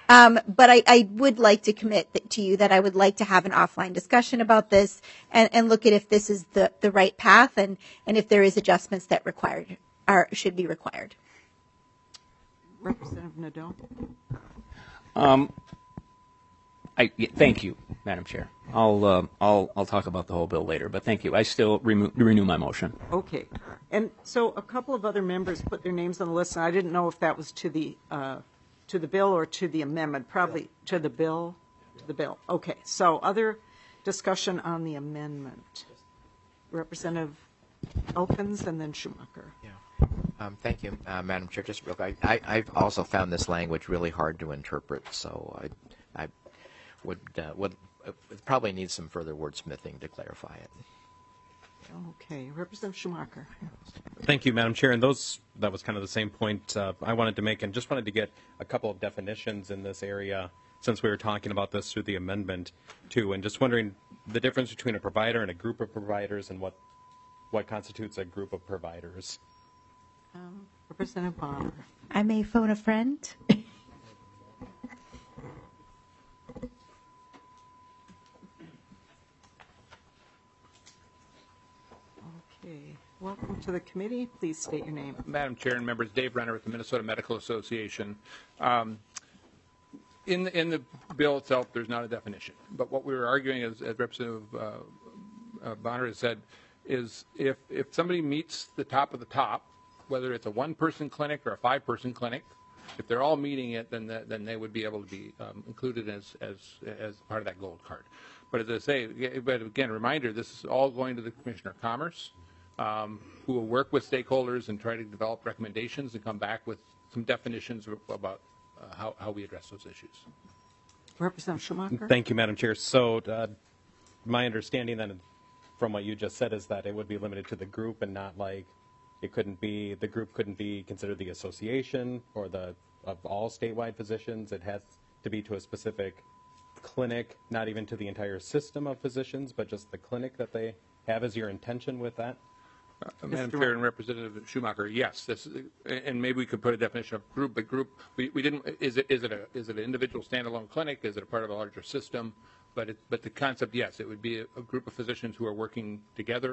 but I would like to commit to you that I would like to have an offline discussion about this and look at if this is the right path and if there is adjustments that should be required. Representative Nadeau. Thank you, Madam Chair. I'll talk about the whole bill later, but thank you. I still renew my motion. Okay. And so a couple of other members put their names on the list, and I didn't know if that was to the bill or to the amendment. Probably to the bill. To the bill. Okay. So other discussion on the amendment. Representative Elkins and then Schumacher. Yeah. Thank you, Madam Chair. Just real quick, I've also found this language really hard to interpret, so I would probably need some further wordsmithing to clarify it. Okay, Representative Schumacher. Thank you, Madam Chair. And that was kind of the same point I wanted to make, and just wanted to get a couple of definitions in this area since we were talking about this through the amendment too, and just wondering the difference between a provider and a group of providers and what constitutes a group of providers. Representative Bonner. I may phone a friend. Okay. Welcome to the committee. Please state your name. Madam Chair and members, Dave Renner with the Minnesota Medical Association. In the bill itself, there's not a definition. But what we were arguing, as Representative Bonner has said, is if somebody meets the top of the top, whether it's a one-person clinic or a five-person clinic, if they're all meeting it, then they would be able to be included as part of that gold card. But as I say, but again, a reminder, this is all going to the Commissioner of Commerce, who will work with stakeholders and try to develop recommendations and come back with some definitions about how we address those issues. Representative Schumacher. Thank you, Madam Chair. So my understanding then from what you just said is that it would be limited to the group and not like the group couldn't be considered the association or of all statewide physicians. It has to be to a specific clinic, not even to the entire system of physicians, but just the clinic that they have. Is your intention with that? Madam Chair and Representative Schumacher, yes. And maybe we could put a definition of group, but group, we didn't. Is it an individual standalone clinic? Is it a part of a larger system? But the concept, yes, it would be a group of physicians who are working together,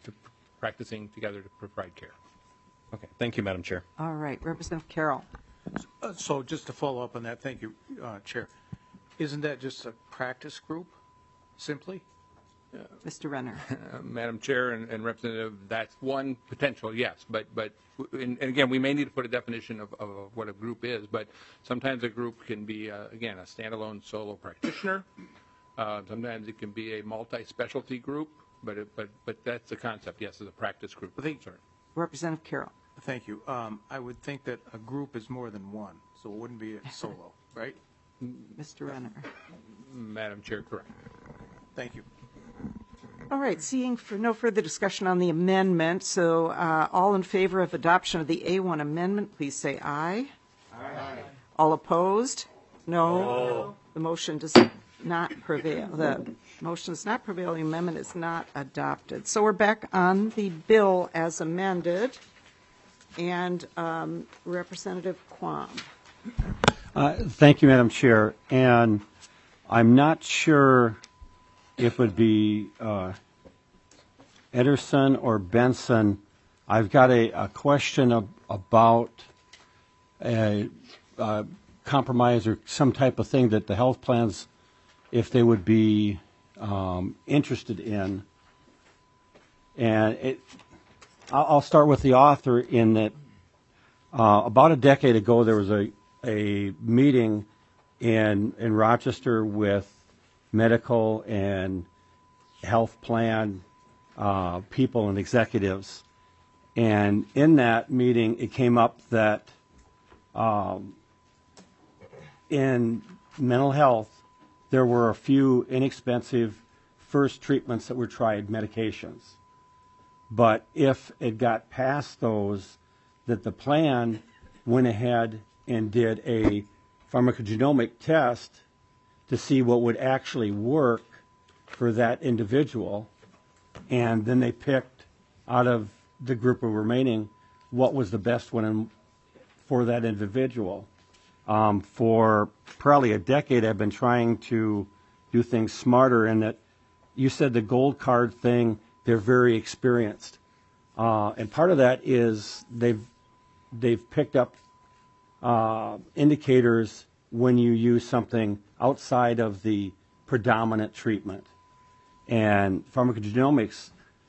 practicing together to provide care. Okay. Thank you, Madam Chair. All right. Representative Carroll. So just to follow up on that, thank you, Chair. Isn't that just a practice group, simply? Mr. Renner. Madam Chair and Representative, that's one potential, yes. But and again, we may need to put a definition of what a group is. But sometimes a group can be, again, a standalone solo practitioner. Sometimes it can be a multi-specialty group. But that's the concept, yes, as a practice group. Representative Carroll. Thank you. I would think that a group is more than one, so it wouldn't be a solo, right? Mr. Renner. Madam Chair, correct. Thank you. All right, seeing for no further discussion on the amendment, so all in favor of adoption of the A1 amendment, please say aye. Aye. All opposed? No. The motion does not prevail. The motion does not prevail. The amendment is not adopted. So we're back on the bill as amended. And Representative Quam. Thank you, Madam Chair. And I'm not sure if it would be Ederson or Benson. I've got a question about a compromise or some type of thing that the health plans, if they would be interested in. And I'll start with the author in that about a decade ago there was a meeting in Rochester with medical and health plan people and executives. And in that meeting it came up that in mental health there were a few inexpensive first treatments that were tried, medications. But if it got past those, that the plan went ahead and did a pharmacogenomic test to see what would actually work for that individual. And then they picked out of the group of remaining what was the best one for that individual. For probably a decade, I've been trying to do things smarter, and that you said the gold card thing, they're very experienced. And part of that is they've picked up indicators when you use something outside of the predominant treatment. And pharmacogenomics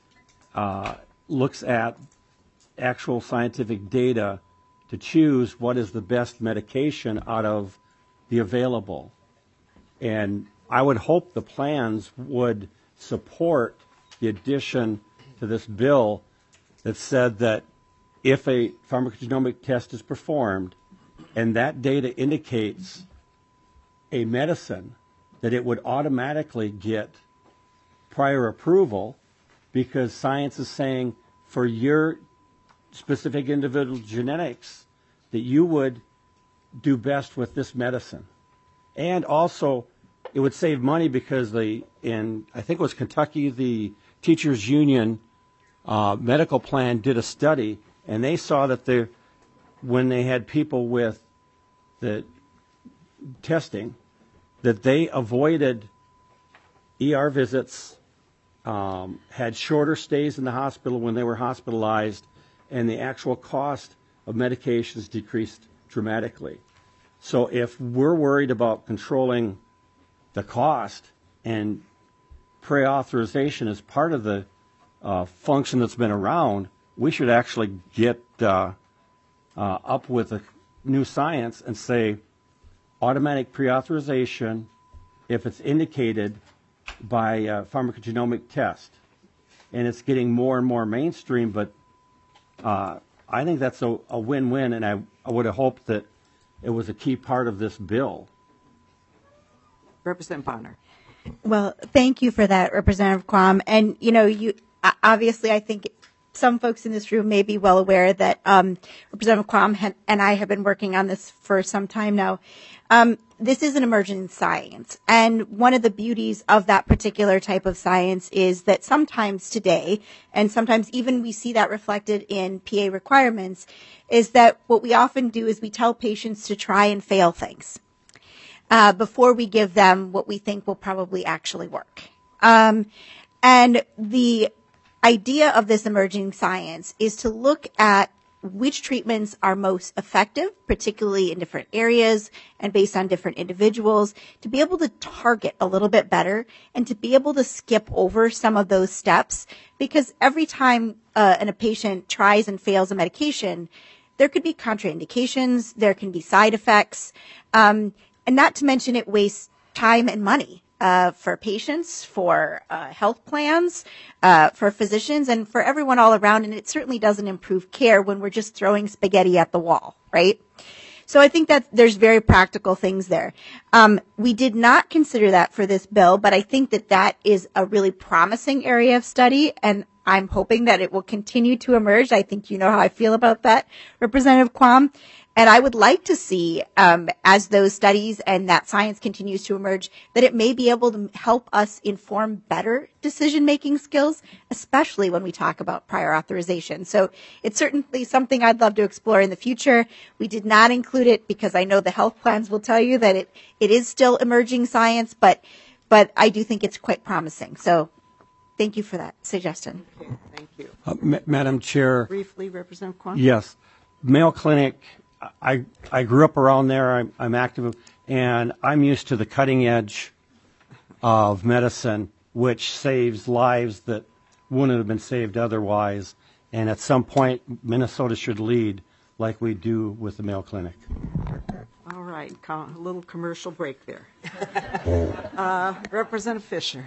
looks at actual scientific data to choose what is the best medication out of the available. And I would hope the plans would support the addition to this bill that said that if a pharmacogenomic test is performed and that data indicates a medicine, that it would automatically get prior approval because science is saying for your specific individual genetics that you would do best with this medicine. And also it would save money because I think it was Kentucky, the teachers union medical plan did a study, and they saw that when they had people with the testing, that they avoided ER visits, had shorter stays in the hospital when they were hospitalized, and the actual cost of medications decreased dramatically. So if we're worried about controlling the cost, and pre-authorization is part of the function that's been around, we should actually get up with a new science and say automatic pre-authorization if it's indicated by a pharmacogenomic test. And it's getting more and more mainstream, but I think that's a win-win, and I would have hoped that it was a key part of this bill. Representative Bonner. Well, thank you for that, Representative Quam. And, you obviously, I think some folks in this room may be well aware that Representative Quam and I have been working on this for some time now. This is an emerging science. And one of the beauties of that particular type of science is that sometimes today, and sometimes even we see that reflected in PA requirements, is that what we often do is we tell patients to try and fail things before we give them what we think will probably actually work. And the idea of this emerging science is to look at which treatments are most effective, particularly in different areas and based on different individuals, to be able to target a little bit better and to be able to skip over some of those steps, because every time a patient tries and fails a medication, there could be contraindications, there can be side effects, and not to mention it wastes time and money for patients, for health plans, for physicians, and for everyone all around. And it certainly doesn't improve care when we're just throwing spaghetti at the wall, right? So I think that there's very practical things there. We did not consider that for this bill, but I think that that is a really promising area of study, and I'm hoping that it will continue to emerge. I think you know how I feel about that, Representative Quam. And I would like to see, as those studies and that science continues to emerge, that it may be able to help us inform better decision-making skills, especially when we talk about prior authorization. So it's certainly something I'd love to explore in the future. We did not include it because I know the health plans will tell you that it is still emerging science, but I do think it's quite promising. So thank you for that suggestion. Okay, thank you. Madam Chair. Briefly, Representative Kwon? Yes. Mayo Clinic, I grew up around there. I'm active, and I'm used to the cutting edge of medicine, which saves lives that wouldn't have been saved otherwise. And at some point, Minnesota should lead like we do with the Mayo Clinic. All right, a little commercial break there. Representative Fisher.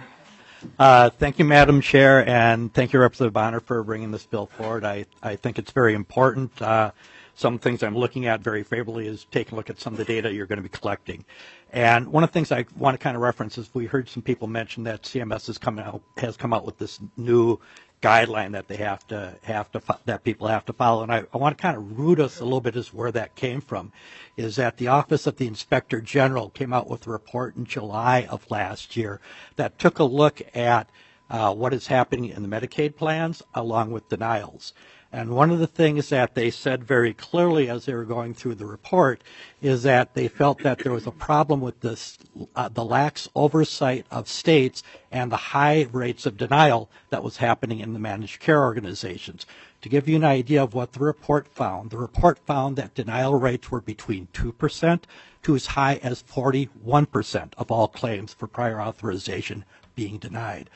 Thank you, Madam Chair, and thank you, Representative Bonner, for bringing this bill forward. I think it's very important. Some things I'm looking at very favorably is taking a look at some of the data you're going to be collecting. And one of the things I want to kind of reference is we heard some people mention that CMS has come out with this new guideline that that people have to follow. And I want to kind of root us a little bit as where that came from, is that the Office of the Inspector General came out with a report in July of last year that took a look at what is happening in the Medicaid plans along with denials. And one of the things that they said very clearly as they were going through the report is that they felt that there was a problem with this, the lax oversight of states and the high rates of denial that was happening in the managed care organizations. To give you an idea of what the report found that denial rates were between 2% to as high as 41% of all claims for prior authorization being denied.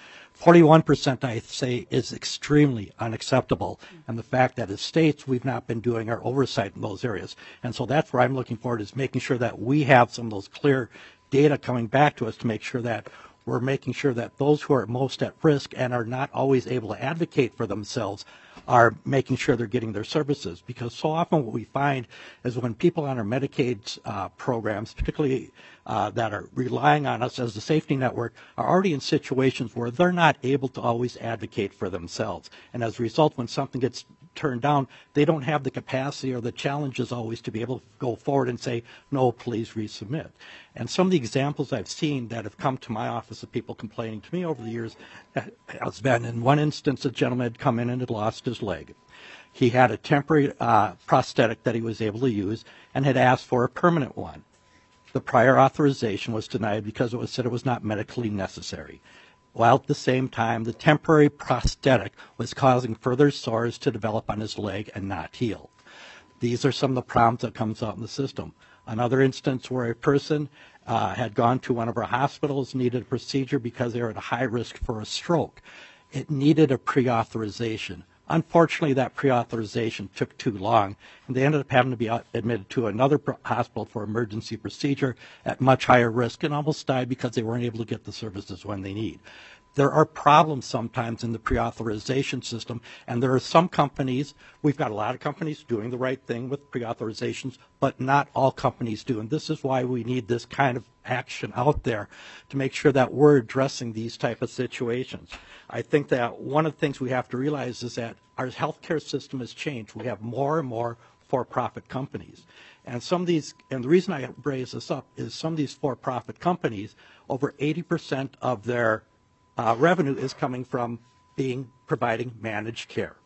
41%, I say, is extremely unacceptable. And the fact that as states, we've not been doing our oversight in those areas. And so that's where I'm looking forward, is making sure that we have some of those clear data coming back to us to make sure that we're making sure that those who are most at risk and are not always able to advocate for themselves are making sure they're getting their services. Because so often what we find is when people on our Medicaid programs, particularly that are relying on us as the safety network, are already in situations where they're not able to always advocate for themselves. And as a result, when something gets turned down, they don't have the capacity or the challenges always to be able to go forward and say, no, please resubmit. And some of the examples I've seen that have come to my office of people complaining to me over the years has been, in one instance, a gentleman had come in and had lost his leg. He had a temporary prosthetic that he was able to use and had asked for a permanent one. The prior authorization was denied because it was said it was not medically necessary. While at the same time, the temporary prosthetic was causing further sores to develop on his leg and not heal. These are some of the problems that comes out in the system. Another instance where a person had gone to one of our hospitals, needed a procedure because they were at a high risk for a stroke. It needed a pre-authorization. Unfortunately, that pre-authorization took too long, and they ended up having to be admitted to another hospital for emergency procedure at much higher risk and almost died because they weren't able to get the services when they need. There are problems sometimes in the pre-authorization system, and there are some companies, we've got a lot of companies doing the right thing with pre-authorizations, but not all companies do. And this is why we need this kind of action out there to make sure that we're addressing these type of situations. I think that one of the things we have to realize is that our healthcare system has changed. We have more and more for-profit companies. And some of these, and the reason I raise this up is some of these for-profit companies, over 80% of their revenue is coming from providing managed care.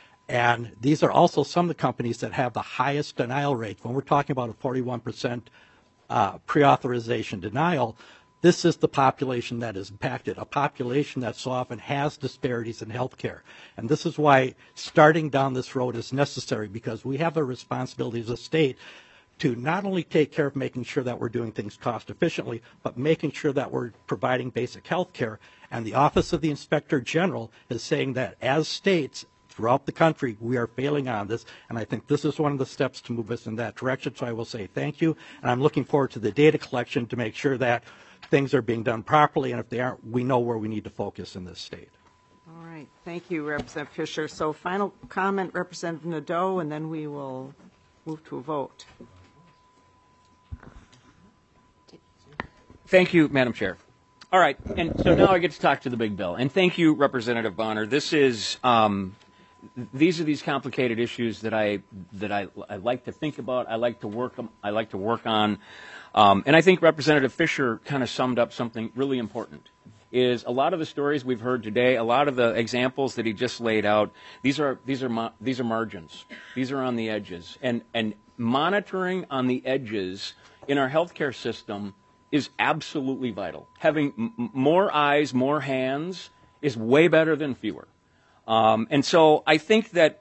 And these are also some of the companies that have the highest denial rate. When we're talking about a 41% pre-authorization denial, this is the population that is impacted, a population that so often has disparities in health care. And this is why starting down this road is necessary, because we have a responsibility as a state to not only take care of making sure that we're doing things cost efficiently, but making sure that we're providing basic health care. And the Office of the Inspector General is saying that as states throughout the country, we are failing on this, and I think this is one of the steps to move us in that direction. So I will say thank you, and I'm looking forward to the data collection to make sure that things are being done properly, and if they aren't, we know where we need to focus in this state. All right. Thank you, Representative Fisher. So final comment, Representative Nadeau, and then we will move to a vote. Thank you, Madam Chair. All right, and so now I get to talk to the big bill. And thank you, Representative Bonner. This is these are these complicated issues that I like to think about. I like to work on. And I think Representative Fisher kind of summed up something really important. Is a lot of the stories we've heard today, a lot of the examples that he just laid out. These are margins. These are on the edges, and monitoring on the edges in our healthcare system is absolutely vital. Having more eyes, more hands is way better than fewer. And so I think that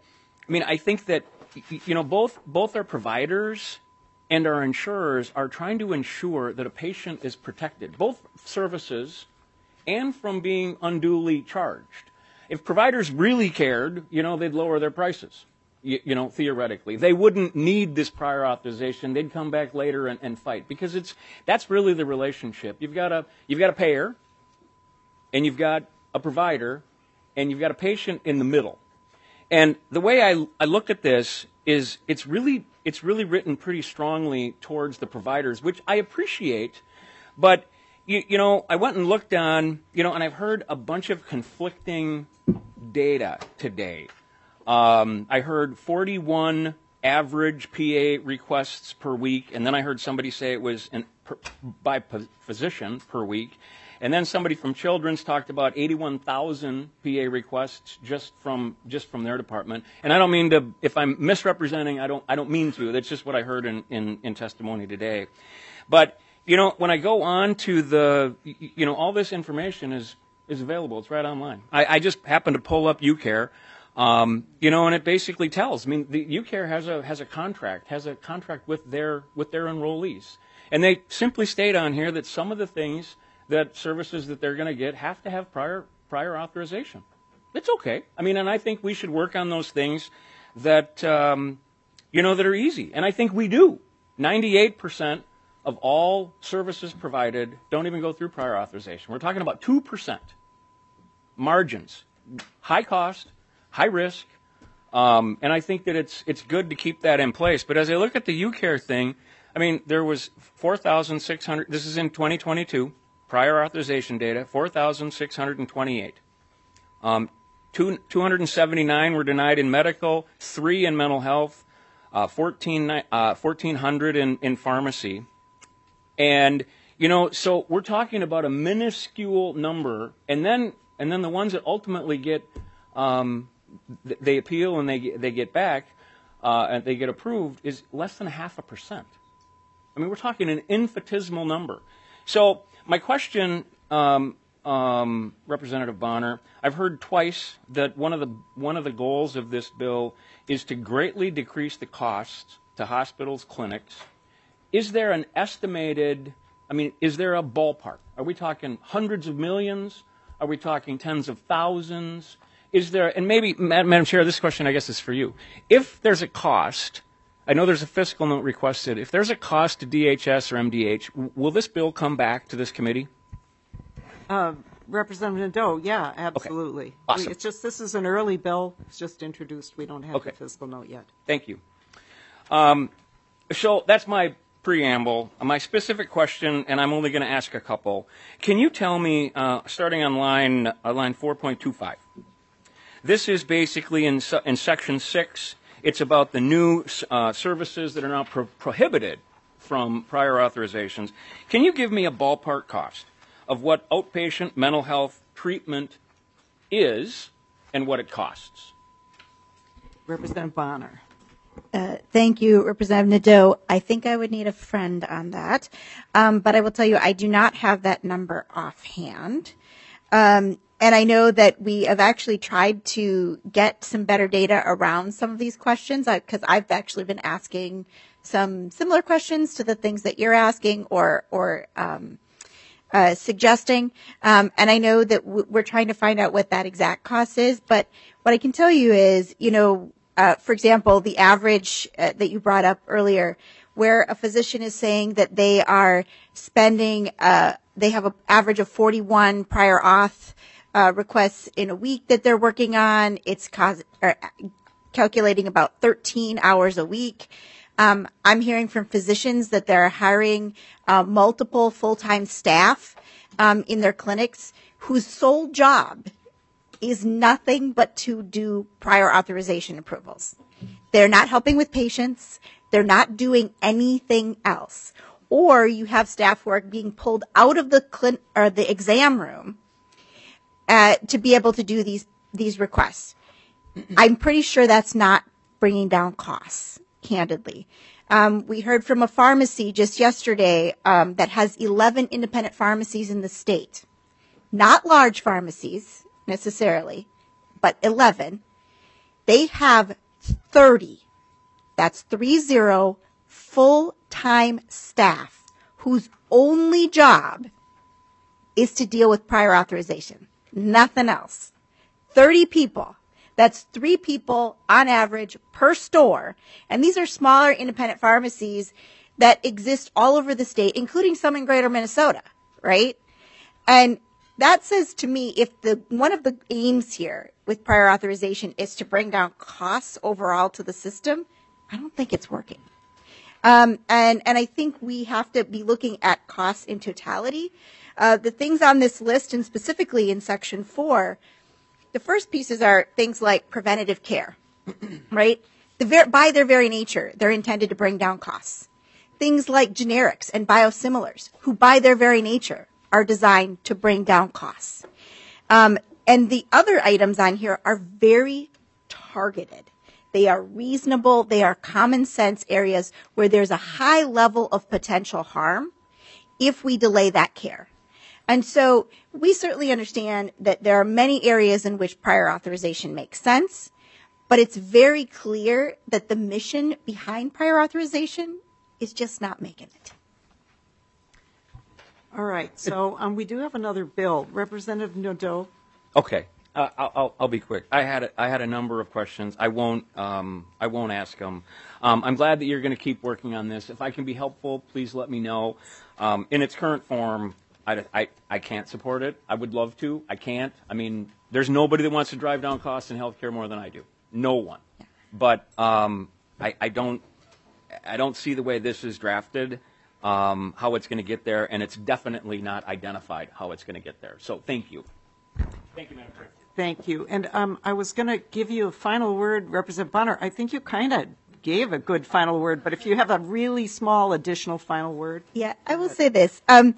both our providers and our insurers are trying to ensure that a patient is protected, both services and from being unduly charged. If providers really cared, they'd lower their prices. Theoretically, they wouldn't need this prior authorization. They'd come back later and fight, because that's really the relationship. You've got a payer, and you've got a provider, and you've got a patient in the middle. And the way I look at this is it's really written pretty strongly towards the providers, which I appreciate. But I went and looked on, and I've heard a bunch of conflicting data today. I heard 41 average PA requests per week, and then I heard somebody say it was by physician per week, and then somebody from Children's talked about 81,000 PA requests just from their department. And I don't mean to, if I'm misrepresenting, I don't mean to. That's just what I heard in testimony today. But when I go on to all this information is available. It's right online. I just happened to pull up UCare. And it basically tells. The UCare has a contract with their enrollees, and they simply state on here that some of the things that services that they're going to get have to have prior authorization. It's okay. And I think we should work on those things that that are easy, and I think we do. 98% of all services provided don't even go through prior authorization. We're talking about 2% margins, high cost, high risk, and I think that it's good to keep that in place. But as I look at the UCare thing, there was 4,600. This is in 2022, prior authorization data, 4,628. 279 were denied in medical, 3 in mental health, 1,400 in pharmacy, and so we're talking about a minuscule number, and then the ones that ultimately get they appeal and they get back and they get approved is less than 0.5%. We're talking an infinitesimal number. So my question, Representative Bonner, I've heard twice that one of the goals of this bill is to greatly decrease the costs to hospitals, clinics. Is there an estimated? Is there a ballpark? Are we talking hundreds of millions? Are we talking tens of thousands? Is there, and maybe, Madam Chair, this question I guess is for you. If there's a cost, I know there's a fiscal note requested. If there's a cost to DHS or MDH, will this bill come back to this committee? Representative Nadeau, yeah, absolutely. Okay. Awesome. It's just, this is an early bill. It's just introduced. We don't have the fiscal note yet. Thank you. So that's my preamble. My specific question, and I'm only going to ask a couple. Can you tell me, starting on line 4.25, this is basically in Section 6. It's about the new services that are now prohibited from prior authorizations. Can you give me a ballpark cost of what outpatient mental health treatment is and what it costs? Representative Bonner. Thank you, Representative Nadeau. I think I would need a friend on that. But I will tell you, I do not have that number offhand. And I know that we have actually tried to get some better data around some of these questions because I've actually been asking some similar questions to the things that you're asking or suggesting. And I know that we're trying to find out what that exact cost is. But what I can tell you is, for example, the average that you brought up earlier, where a physician is saying that they are spending, they have an average of 41 prior auth requests in a week that they're working on. It's calculating about 13 hours a week. I'm hearing from physicians that they're hiring multiple full-time staff in their clinics whose sole job is nothing but to do prior authorization approvals. They're not helping with patients. They're not doing anything else. Or you have staff who are being pulled out of the the exam room to be able to do these requests. I'm pretty sure that's not bringing down costs, candidly. We heard from a pharmacy just yesterday that has 11 independent pharmacies in the state. Not large pharmacies, necessarily, but 11. They have 30, that's 30 full-time staff whose only job is to deal with prior authorization. Nothing else. 30 people. That's 3 people on average per store. And these are smaller independent pharmacies that exist all over the state, including some in greater Minnesota, right? And that says to me, if one of the aims here with prior authorization is to bring down costs overall to the system, I don't think it's working. And I think we have to be looking at costs in totality. The things on this list, and specifically in Section 4, the first pieces are things like preventative care, right? By their very nature, they're intended to bring down costs. Things like generics and biosimilars, who by their very nature are designed to bring down costs. And the other items on here are very targeted. They are reasonable. They are common sense areas where there's a high level of potential harm if we delay that care. And so we certainly understand that there are many areas in which prior authorization makes sense, but it's very clear that the mission behind prior authorization is just not making it. All right, so we do have another bill. Representative Nadeau. Okay, I'll be quick. I had a number of questions. I won't ask them. I'm glad that you're going to keep working on this. If I can be helpful, please let me know. In its current form, I can't support it. I would love to. I can't. I mean, there's nobody that wants to drive down costs in healthcare more than I do. No one. But I don't see the way this is drafted. How it's going to get there, and it's definitely not identified how it's going to get there. So thank you. Thank you, Madam Chair. Thank you. And I was going to give you a final word, Representative Bonner. I think you kind of gave a good final word, but if you have a really small additional final word. Yeah, I will say this. One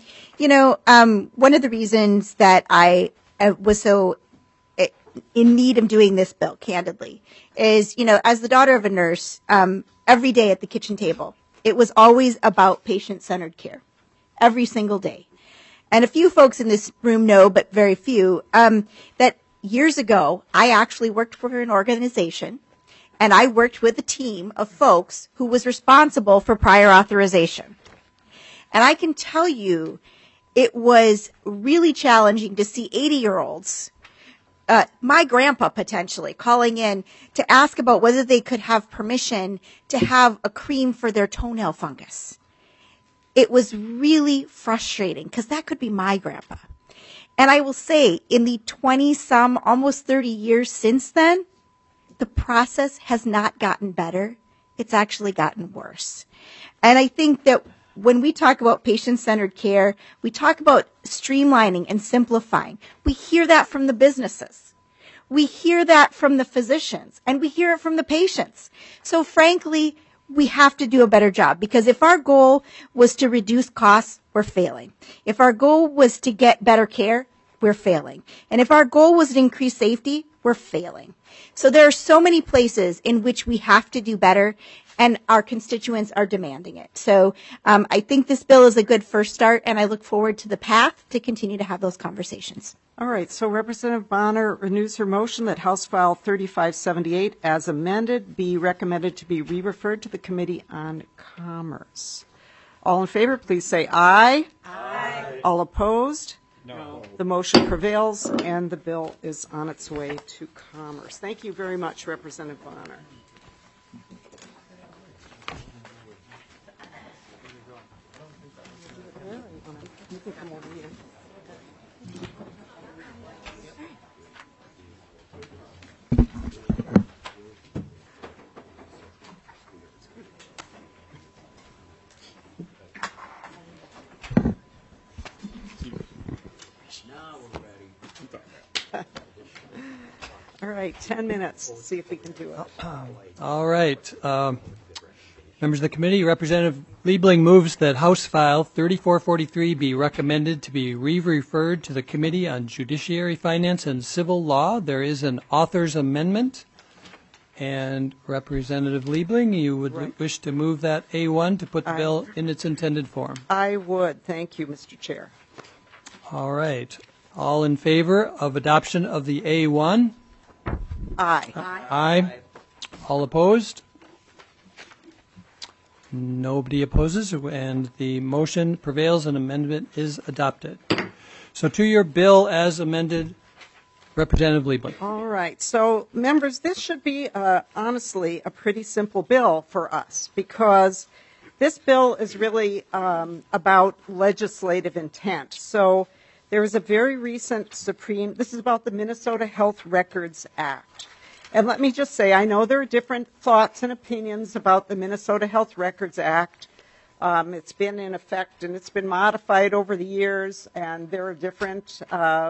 of the reasons that I was so in need of doing this bill, candidly, is, as the daughter of a nurse, every day at the kitchen table, it was always about patient-centered care, every single day. And a few folks in this room know, but very few, that years ago, I actually worked for an organization, and I worked with a team of folks who was responsible for prior authorization. And I can tell you, it was really challenging to see 80-year-olds, my grandpa potentially, calling in to ask about whether they could have permission to have a cream for their toenail fungus. It was really frustrating because that could be my grandpa. And I will say, in the 20-some, almost 30 years since then, the process has not gotten better. It's actually gotten worse. And I think that when we talk about patient-centered care, we talk about streamlining and simplifying. We hear that from the businesses. We hear that from the physicians, and we hear it from the patients. So frankly, we have to do a better job, because if our goal was to reduce costs, we're failing. If our goal was to get better care, we're failing. And if our goal was to increase safety, we're failing. So there are so many places in which we have to do better. and our constituents are demanding it. So I think this bill is a good first start, and I look forward to the path to continue to have those conversations. All right, so Representative Bonner renews her motion that House File 3578, as amended, be recommended to be re-referred to the Committee on Commerce. All in favor, please say aye. Aye. All opposed? No. The motion prevails, and the bill is on its way to Commerce. Thank you very much, Representative Bonner. You can come over here. All right, 10 minutes. See if we can do it. All right. Members of the committee, Representative Liebling moves that House File 3443 be recommended to be re-referred to the Committee on Judiciary, Finance, and Civil Law. There is an author's amendment. And Representative Liebling, you would wish to move that A1 to put the bill in its intended form. I would. Thank you, Mr. Chair. All right. All in favor of adoption of the A1? Aye. Aye. All opposed? Nobody opposes, and the motion prevails and amendment is adopted. So to your bill as amended, Representative Liebling. All right. So, members, this should be, honestly, a pretty simple bill for us, because this bill is really about legislative intent. So there was a very recent this is about the Minnesota Health Records Act. And let me just say, I know there are different thoughts and opinions about the Minnesota Health Records Act. It's been in effect and it's been modified over the years, and there are different,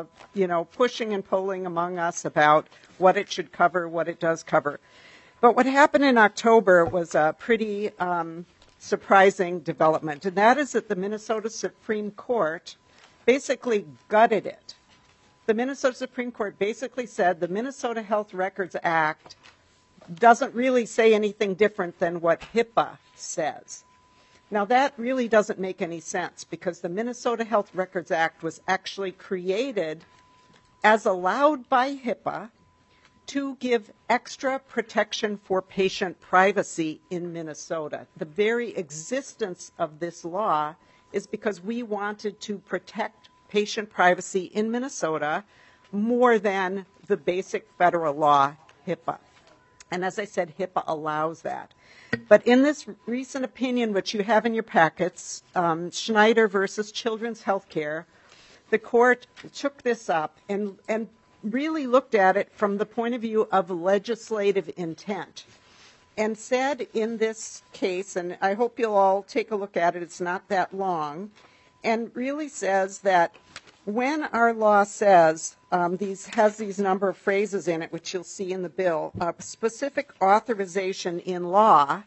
pushing and pulling among us about what it should cover, what it does cover. But what happened in October was a pretty surprising development, and that is that the Minnesota Supreme Court basically gutted it. The Minnesota Supreme Court basically said the Minnesota Health Records Act doesn't really say anything different than what HIPAA says. Now, that really doesn't make any sense, because the Minnesota Health Records Act was actually created as allowed by HIPAA to give extra protection for patient privacy in Minnesota. The very existence of this law is because we wanted to protect patient privacy in Minnesota more than the basic federal law, HIPAA. And as I said, HIPAA allows that. But in this recent opinion, which you have in your packets, Schneider versus Children's Healthcare, the court took this up and really looked at it from the point of view of legislative intent, and said in this case, and I hope you'll all take a look at it, it's not that long, and really says that when our law says, has these number of phrases in it, which you'll see in the bill, specific authorization in law,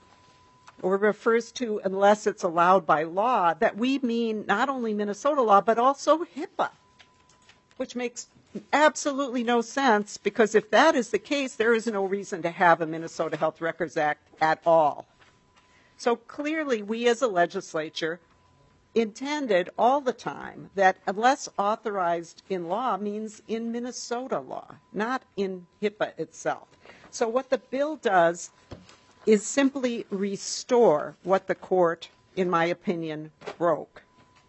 or refers to unless it's allowed by law, that we mean not only Minnesota law, but also HIPAA, which makes absolutely no sense, because if that is the case, there is no reason to have a Minnesota Health Records Act at all. So clearly, we as a legislature intended all the time that unless authorized in law means in Minnesota law, not in HIPAA itself. So what the bill does is simply restore what the court, in my opinion, broke.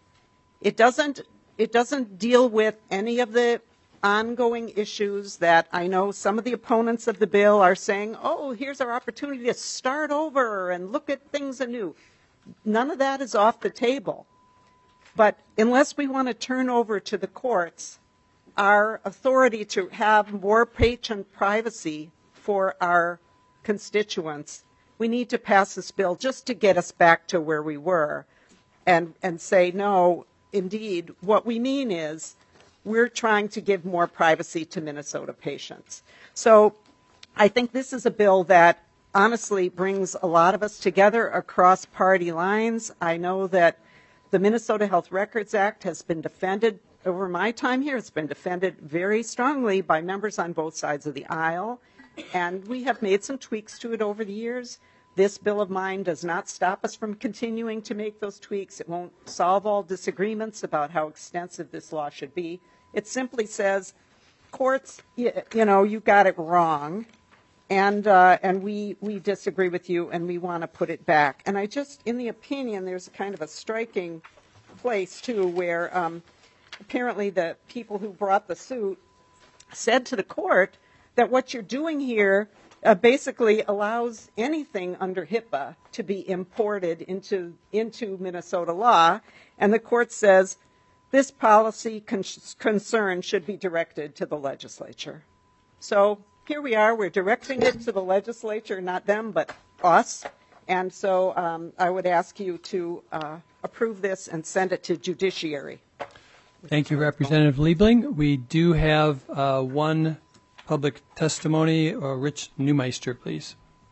It doesn't deal with any of the ongoing issues that I know some of the opponents of the bill are saying, oh, here's our opportunity to start over and look at things anew. None of that is off the table. But unless we want to turn over to the courts our authority to have more patient privacy for our constituents, we need to pass this bill just to get us back to where we were and say, no, indeed, what we mean is we're trying to give more privacy to Minnesota patients. So I think this is a bill that honestly brings a lot of us together across party lines. I know that the Minnesota Health Records Act has been defended over my time here. It's been defended very strongly by members on both sides of the aisle, and we have made some tweaks to it over the years. This bill of mine does not stop us from continuing to make those tweaks. It won't solve all disagreements about how extensive this law should be. It simply says, courts, you got it wrong, and we disagree with you, and we want to put it back. And I just, in the opinion, there's kind of a striking place, too, where apparently the people who brought the suit said to the court that what you're doing here basically allows anything under HIPAA to be imported into Minnesota law, and the court says this policy concern should be directed to the legislature. So here we are, we're directing it to the legislature, not them, but us, and so I would ask you to approve this and send it to judiciary. Thank you, Representative Liebling. We do have one public testimony. Rich Neumeister, please.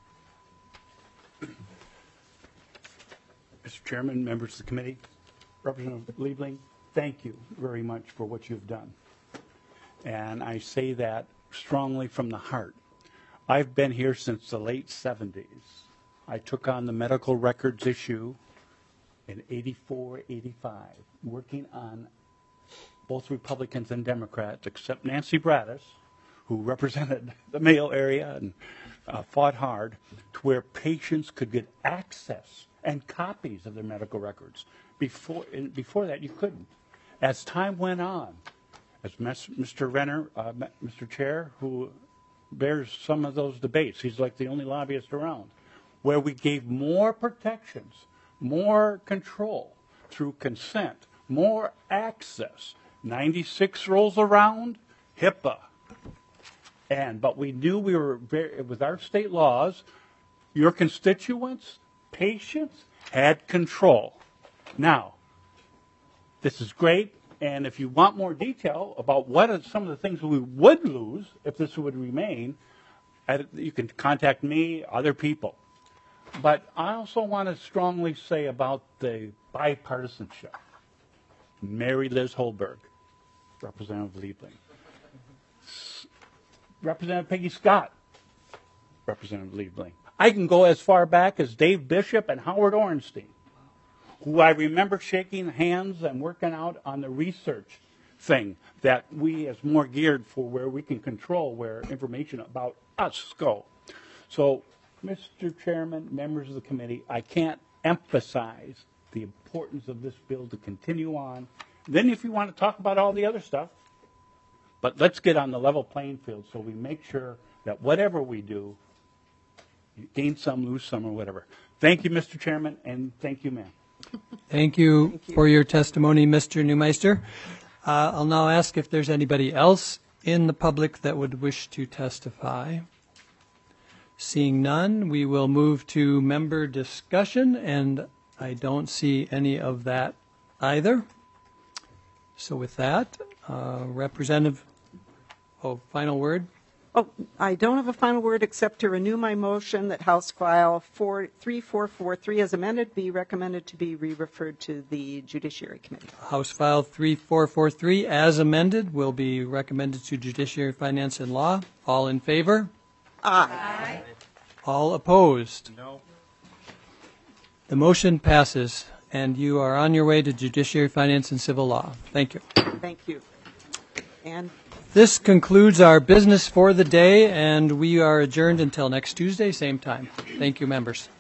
Mr. Chairman, members of the committee, Representative Liebling, thank you very much for what you've done. And I say that strongly from the heart. I've been here since the late 70s. I took on the medical records issue in 84, 85, working on both Republicans and Democrats, except Nancy Bradis, who represented the Mayo area and fought hard to where patients could get access and copies of their medical records. Before that, you couldn't. As time went on, as Mr. Renner, Mr. Chair, who bears some of those debates, he's like the only lobbyist around, where we gave more protections, more control through consent, more access. 96 rolls around, HIPAA. But we knew we were with our state laws, your constituents, patients, had control. Now, this is great, and if you want more detail about what are some of the things we would lose if this would remain, you can contact me, other people. But I also want to strongly say about the bipartisanship. Mary Liz Holberg, Representative Liebling. Representative Peggy Scott, Representative Liebling. I can go as far back as Dave Bishop and Howard Orenstein, who I remember shaking hands and working out on the research thing that we is more geared for where we can control where information about us go. So, Mr. Chairman, members of the committee, I can't emphasize the importance of this bill to continue on. Then if you want to talk about all the other stuff, but let's get on the level playing field so we make sure that whatever we do, you gain some, lose some, or whatever. Thank you, Mr. Chairman, and thank you, ma'am. Thank you for your testimony, Mr. Neumeister. I'll now ask if there's anybody else in the public that would wish to testify. Seeing none, we will move to member discussion, and I don't see any of that either. So with that, Representative, final word? Oh, I don't have a final word except to renew my motion that House File 3443 as amended be recommended to be re-referred to the Judiciary Committee. House File 3443 as amended will be recommended to Judiciary, Finance, and Law. All in favor? Aye. All opposed? No. The motion passes, and you are on your way to Judiciary, Finance, and Civil Law. Thank you. Thank you. And this concludes our business for the day, and we are adjourned until next Tuesday, same time. Thank you, members.